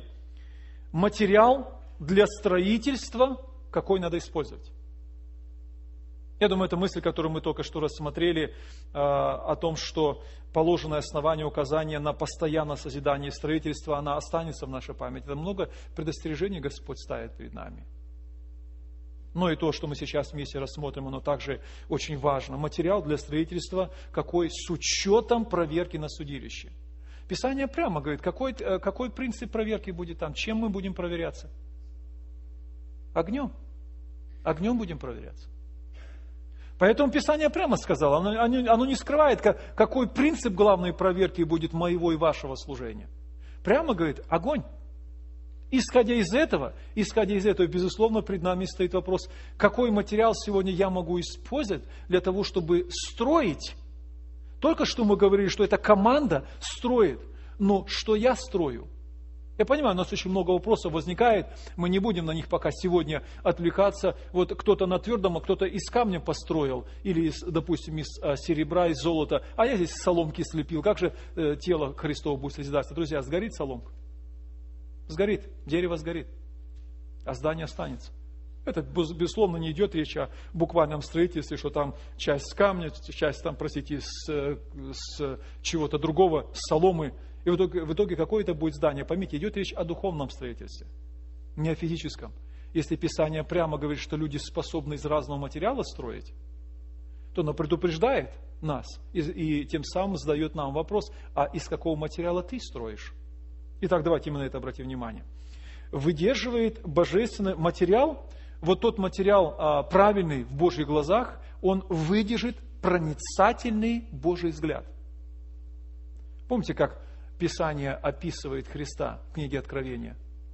Материал для строительства какой надо использовать? Я думаю, это мысль, которую мы только что рассмотрели, о том, что положенное основание указания на постоянное созидание и строительство, она останется в нашей памяти. Это много предостережений Господь ставит перед нами. Но и то, что мы сейчас вместе рассмотрим, оно также очень важно. Материал для строительства какой? С учетом проверки на судилище. Писание прямо говорит, какой принцип проверки будет там, чем мы будем проверяться? Огнем. Огнем будем проверяться. Поэтому Писание прямо сказало, оно не скрывает, какой принцип главной проверки будет моего и вашего служения. Прямо говорит, огонь. Исходя из этого, безусловно, перед нами стоит вопрос, какой материал сегодня я могу использовать для того, чтобы строить. Только что мы говорили, что эта команда строит, но что я строю? Я понимаю, у нас очень много вопросов возникает, мы не будем на них пока сегодня отвлекаться. Вот кто-то на твердом, а кто-то из камня построил, или, допустим, из серебра, из золота, а я здесь соломки слепил. Как же тело Христово будет созидаться? Друзья, сгорит соломка? Сгорит, дерево сгорит, а здание останется. Это, безусловно, не идет речь о буквальном строительстве, что там часть с камня, часть там, простите, с чего-то другого, с соломы. И в итоге какое это будет здание? Поймите, идет речь о духовном строительстве, не о физическом. Если Писание прямо говорит, что люди способны из разного материала строить, то оно предупреждает нас и тем самым задает нам вопрос, а из какого материала ты строишь? Итак, давайте мы на это обратим внимание. Выдерживает божественный материал, вот тот материал правильный в Божьих глазах, он выдержит проницательный Божий взгляд. Помните, как Писание описывает Христа в книге Откровения?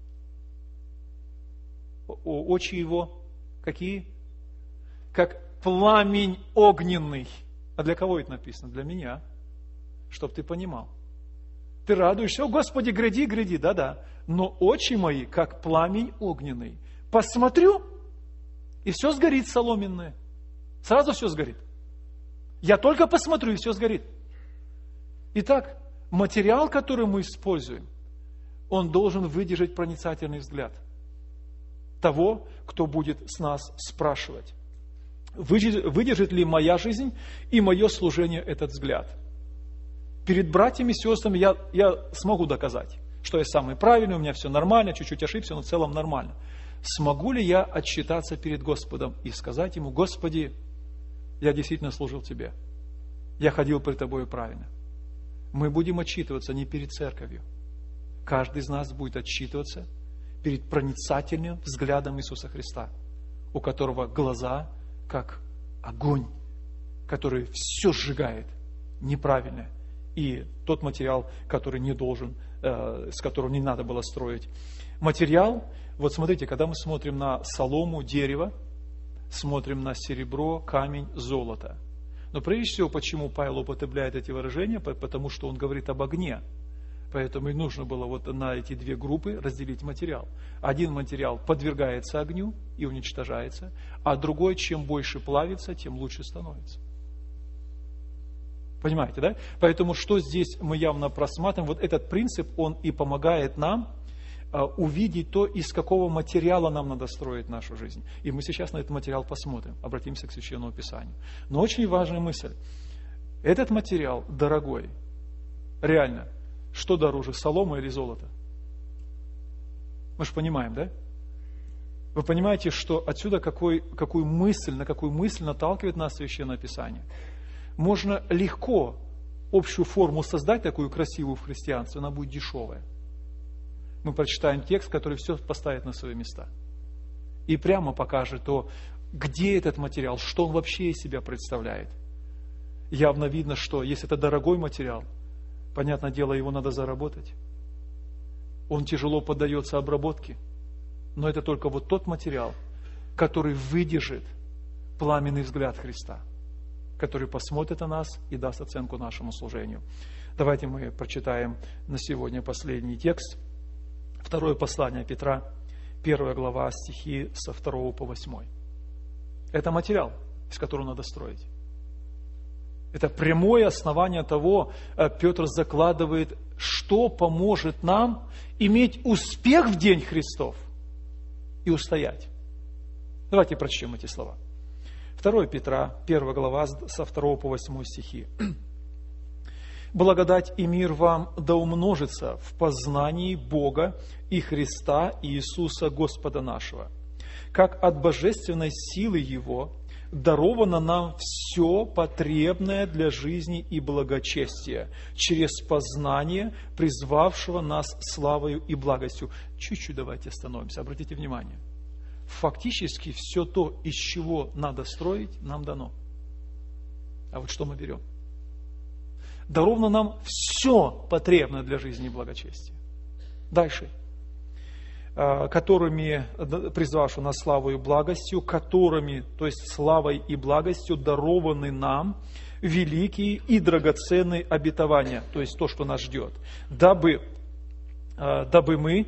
Очи его какие? Как пламень огненный. А для кого это написано? Для меня. Чтоб ты понимал. Ты радуешься, о Господи, гряди, гряди, да-да. Но очи мои, как пламень огненный. Посмотрю, и все сгорит соломенное. Сразу все сгорит. Я только посмотрю, и все сгорит. Итак, материал, который мы используем, он должен выдержать проницательный взгляд того, кто будет с нас спрашивать. Выдержит ли моя жизнь и мое служение этот взгляд? Перед братьями и сестрами я смогу доказать, что я самый правильный, у меня все нормально, чуть-чуть ошибся, но в целом нормально. Смогу ли я отчитаться перед Господом и сказать Ему, Господи, я действительно служил Тебе, я ходил пред Тобою правильно. Мы будем отчитываться не перед церковью. Каждый из нас будет отчитываться перед проницательным взглядом Иисуса Христа, у которого глаза как огонь, который все сжигает неправильное. И тот материал, который не должен, с которым не надо было строить. Материал, вот смотрите, когда мы смотрим на солому, дерево, смотрим на серебро, камень, золото. Но прежде всего, почему Павел употребляет эти выражения? Потому что он говорит об огне. Поэтому и нужно было вот на эти две группы разделить материал. Один материал подвергается огню и уничтожается, а другой, чем больше плавится, тем лучше становится. Понимаете, да? Поэтому что здесь мы явно просматриваем, вот этот принцип, он и помогает нам увидеть то, из какого материала нам надо строить нашу жизнь. И мы сейчас на этот материал посмотрим, обратимся к Священному Писанию. Но очень важная мысль. Этот материал дорогой. Реально. Что дороже, солома или золото? Мы же понимаем, да? Вы понимаете, что отсюда на какую мысль наталкивает нас Священное Писание? Можно легко общую форму создать, такую красивую в христианстве, она будет дешевая. Мы прочитаем текст, который все поставит на свои места. И прямо покажет то, где этот материал, что он вообще из себя представляет. Явно видно, что если это дорогой материал, понятное дело, его надо заработать. Он тяжело поддается обработке. Но это только вот тот материал, который выдержит пламенный взгляд Христа, который посмотрит на нас и даст оценку нашему служению. Давайте мы прочитаем на сегодня последний текст. Второе послание Петра, 1 глава, стихи со 2 по 8. Это материал, из которого надо строить. Это прямое основание того, Петр закладывает, что поможет нам иметь успех в день Христов и устоять. Давайте прочтем эти слова. 2 Петра, 1 глава, со 2 по 8 стихи. «Благодать и мир вам да умножится в познании Бога и Христа Иисуса Господа нашего, как от божественной силы Его даровано нам все потребное для жизни и благочестия через познание призвавшего нас славою и благостью». Чуть-чуть давайте остановимся, обратите внимание. Фактически все то, из чего надо строить, нам дано. А вот что мы берем? Даровано нам все потребное для жизни и благочестия. Дальше. Которыми, призвавши нас славою и благостью, которыми, то есть славой и благостью, дарованы нам великие и драгоценные обетования, то есть то, что нас ждет, дабы мы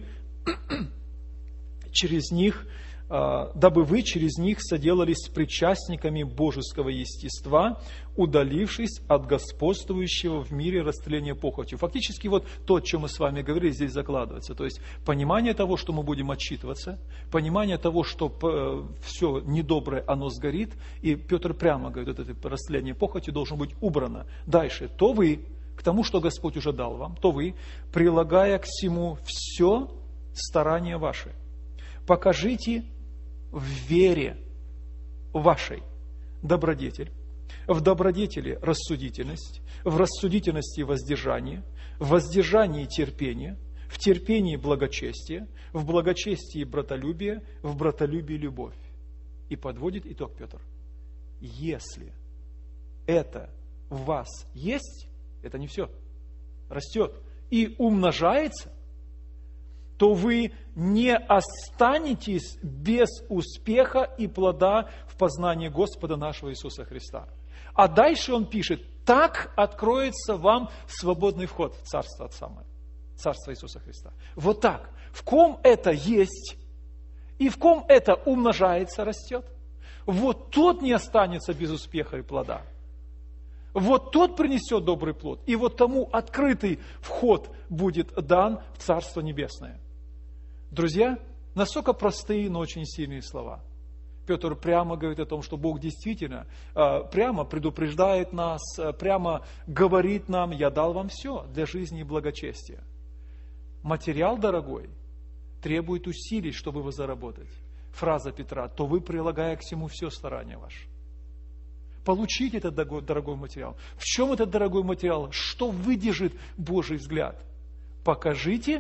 через них, дабы вы через них соделались причастниками божеского естества, удалившись от господствующего в мире растления похотью. Фактически вот то, о чем мы с вами говорили, здесь закладывается. То есть понимание того, что мы будем отчитываться, понимание того, что все недоброе, оно сгорит, и Петр прямо говорит, вот это растление похотью должно быть убрано. Дальше, то вы, к тому, что Господь уже дал вам, то вы, прилагая к всему все старания ваши, покажите в вере вашей добродетель, в добродетели рассудительность, в рассудительности воздержание, в воздержании терпение, в терпении благочестие, в благочестии братолюбие, в братолюбии любовь. И подводит итог Петр. Если это в вас есть, это не все, растет и умножается, то вы не останетесь без успеха и плода в познании Господа нашего Иисуса Христа. А дальше он пишет, так откроется вам свободный вход в Царство Отца Моего, Царство Иисуса Христа. Вот так. В ком это есть, и в ком это умножается, растет, вот тот не останется без успеха и плода. Вот тот принесет добрый плод, и вот тому открытый вход будет дан в Царство Небесное. Друзья, настолько простые, но очень сильные слова. Петр прямо говорит о том, что Бог действительно прямо предупреждает нас, прямо говорит нам, я дал вам все для жизни и благочестия. Материал, дорогой, требует усилий, чтобы его заработать. Фраза Петра, то вы, прилагая к всему все старание ваше. Получите этот дорогой материал. В чем этот дорогой материал? Что выдержит Божий взгляд? Покажите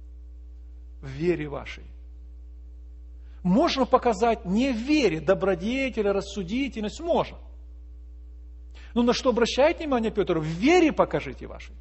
в вере вашей. Можно показать не в вере, добродетель, рассудительность, можно. Но на что обращает внимание Петр? В вере покажите вашей.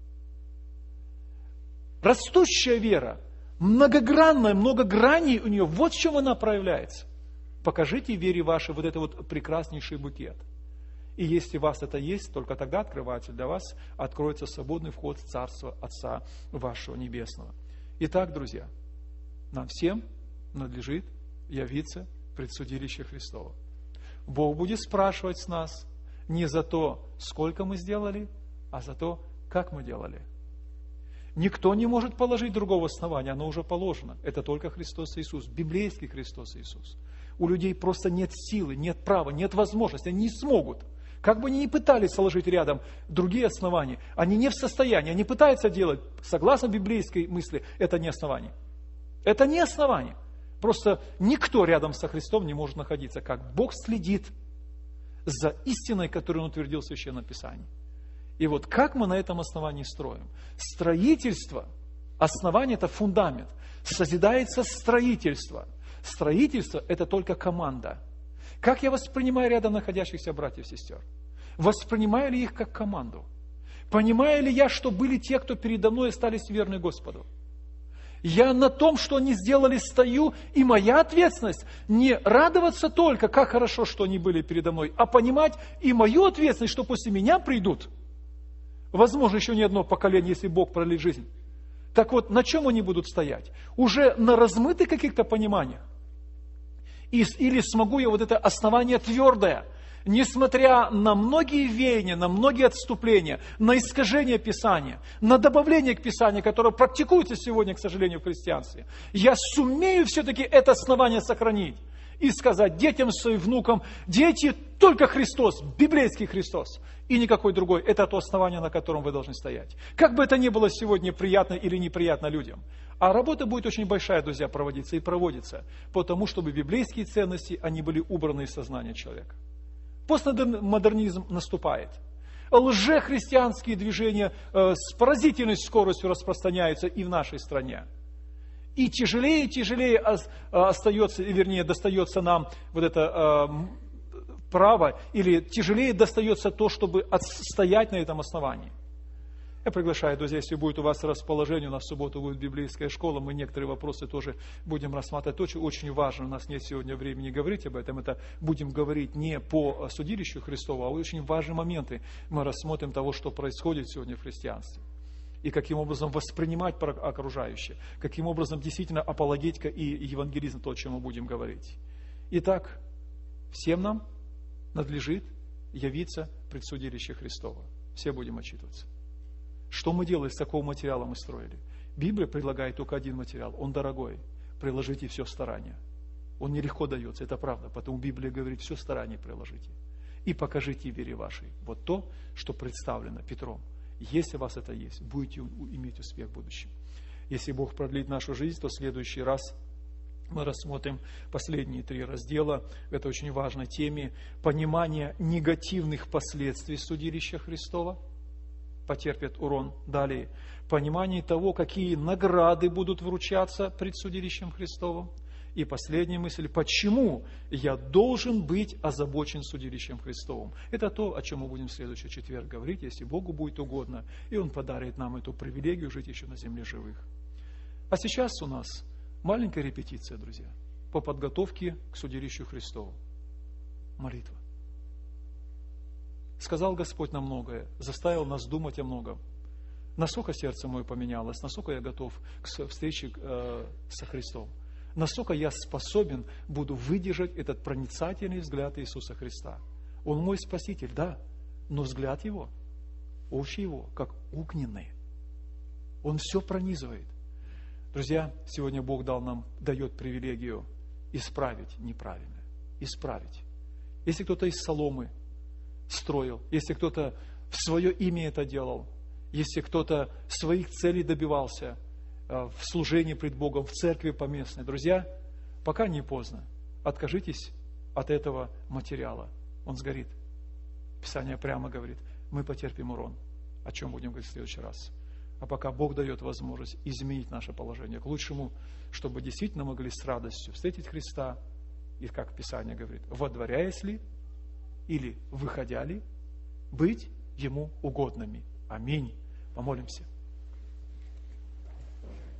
Растущая вера, многогранная, много граней у нее, вот в чем она проявляется. Покажите в вере вашей вот этот вот прекраснейший букет. И если у вас это есть, только тогда открывается для вас, откроется свободный вход в Царство Отца вашего Небесного. Итак, друзья, нам всем надлежит явиться пред судилище Христово. Бог будет спрашивать с нас не за то, сколько мы сделали, а за то, как мы делали. Никто не может положить другого основания, оно уже положено. Это только Христос Иисус, библейский Христос Иисус. У людей просто нет силы, нет права, нет возможности, они не смогут. Как бы они ни пытались сложить рядом другие основания, они не в состоянии, они пытаются делать, согласно библейской мысли, это не основание. Это не основание. Просто никто рядом со Христом не может находиться, как Бог следит за истиной, которую Он утвердил в Священном Писании. И вот как мы на этом основании строим? Строительство, основание – это фундамент. Созидается строительство. Строительство – это только команда. Как я воспринимаю рядом находящихся братьев и сестер? Воспринимаю ли их как команду? Понимаю ли я, что были те, кто передо мной остались верны Господу? Я на том, что они сделали, стою, и моя ответственность не радоваться только, как хорошо, что они были передо мной, а понимать и мою ответственность, что после меня придут. Возможно, еще не одно поколение, если Бог продлит жизнь. Так вот, на чем они будут стоять? Уже на размытых каких-то пониманиях? Или смогу я вот это основание твердое, несмотря на многие веяния, на многие отступления, на искажение Писания, на добавление к Писанию, которое практикуется сегодня, к сожалению, в христианстве, я сумею все-таки это основание сохранить. и сказать детям своим, внукам: дети, только Христос, библейский Христос, и никакой другой. Это то основание, на котором вы должны стоять. Как бы это ни было сегодня приятно или неприятно людям. А работа будет очень большая, друзья, проводиться и проводится, потому чтобы библейские ценности, они были убраны из сознания человека. Постмодернизм наступает. Лжехристианские движения с поразительной скоростью распространяются и в нашей стране. И тяжелее и тяжелее остается, вернее, достается нам вот это право, или тяжелее достается то, чтобы отстоять на этом основании. Я приглашаю, друзья, если будет у вас расположение, у нас в субботу будет библейская школа, мы некоторые вопросы тоже будем рассматривать. Очень, очень важно, у нас нет сегодня времени говорить об этом, это будем говорить не по судилищу Христову, а очень важные моменты мы рассмотрим того, что происходит сегодня в христианстве. И каким образом воспринимать окружающее, каким образом действительно апологетика и евангелизм, то, о чем мы будем говорить. Итак, всем нам надлежит явиться пред судилище Христово. Все будем отчитываться. Что мы делали, с какого материала мы строили? Библия предлагает только один материал, он дорогой. Приложите все старание. Он нелегко дается, это правда, потому Библия говорит: все старание приложите. И покажите вере вашей вот то, что представлено Петром. Если у вас это есть, будете иметь успех в будущем. Если Бог продлит нашу жизнь, то в следующий раз мы рассмотрим последние 3 раздела в этой очень важной теме: понимание негативных последствий судилища Христова, потерпят урон. Далее, понимание того, какие награды будут вручаться пред судилищем Христовым. И последняя мысль: почему я должен быть озабочен судилищем Христовым. Это то, о чем мы будем в следующий четверг говорить, если Богу будет угодно, и Он подарит нам эту привилегию жить еще на земле живых. А сейчас у нас маленькая репетиция, друзья, по подготовке к судилищу Христову. Молитва. Сказал Господь нам многое, заставил нас думать о многом. Насколько сердце мое поменялось, насколько я готов к встрече со Христом. Насколько я способен буду выдержать этот проницательный взгляд Иисуса Христа. Он мой Спаситель, да, но взгляд Его, очи Его, как огненные. Он все пронизывает. Друзья, сегодня Бог дает привилегию исправить неправильное. Исправить. Если кто-то из соломы строил, если кто-то в свое имя это делал, если кто-то своих целей добивался в служении пред Богом, в церкви поместной, друзья, пока не поздно. Откажитесь от этого материала. Он сгорит. Писание прямо говорит: мы потерпим урон. О чем будем говорить в следующий раз. А пока Бог дает возможность изменить наше положение к лучшему, чтобы действительно могли с радостью встретить Христа, и, как Писание говорит, водворяясь ли, или выходя ли, быть Ему угодными. Аминь. Помолимся.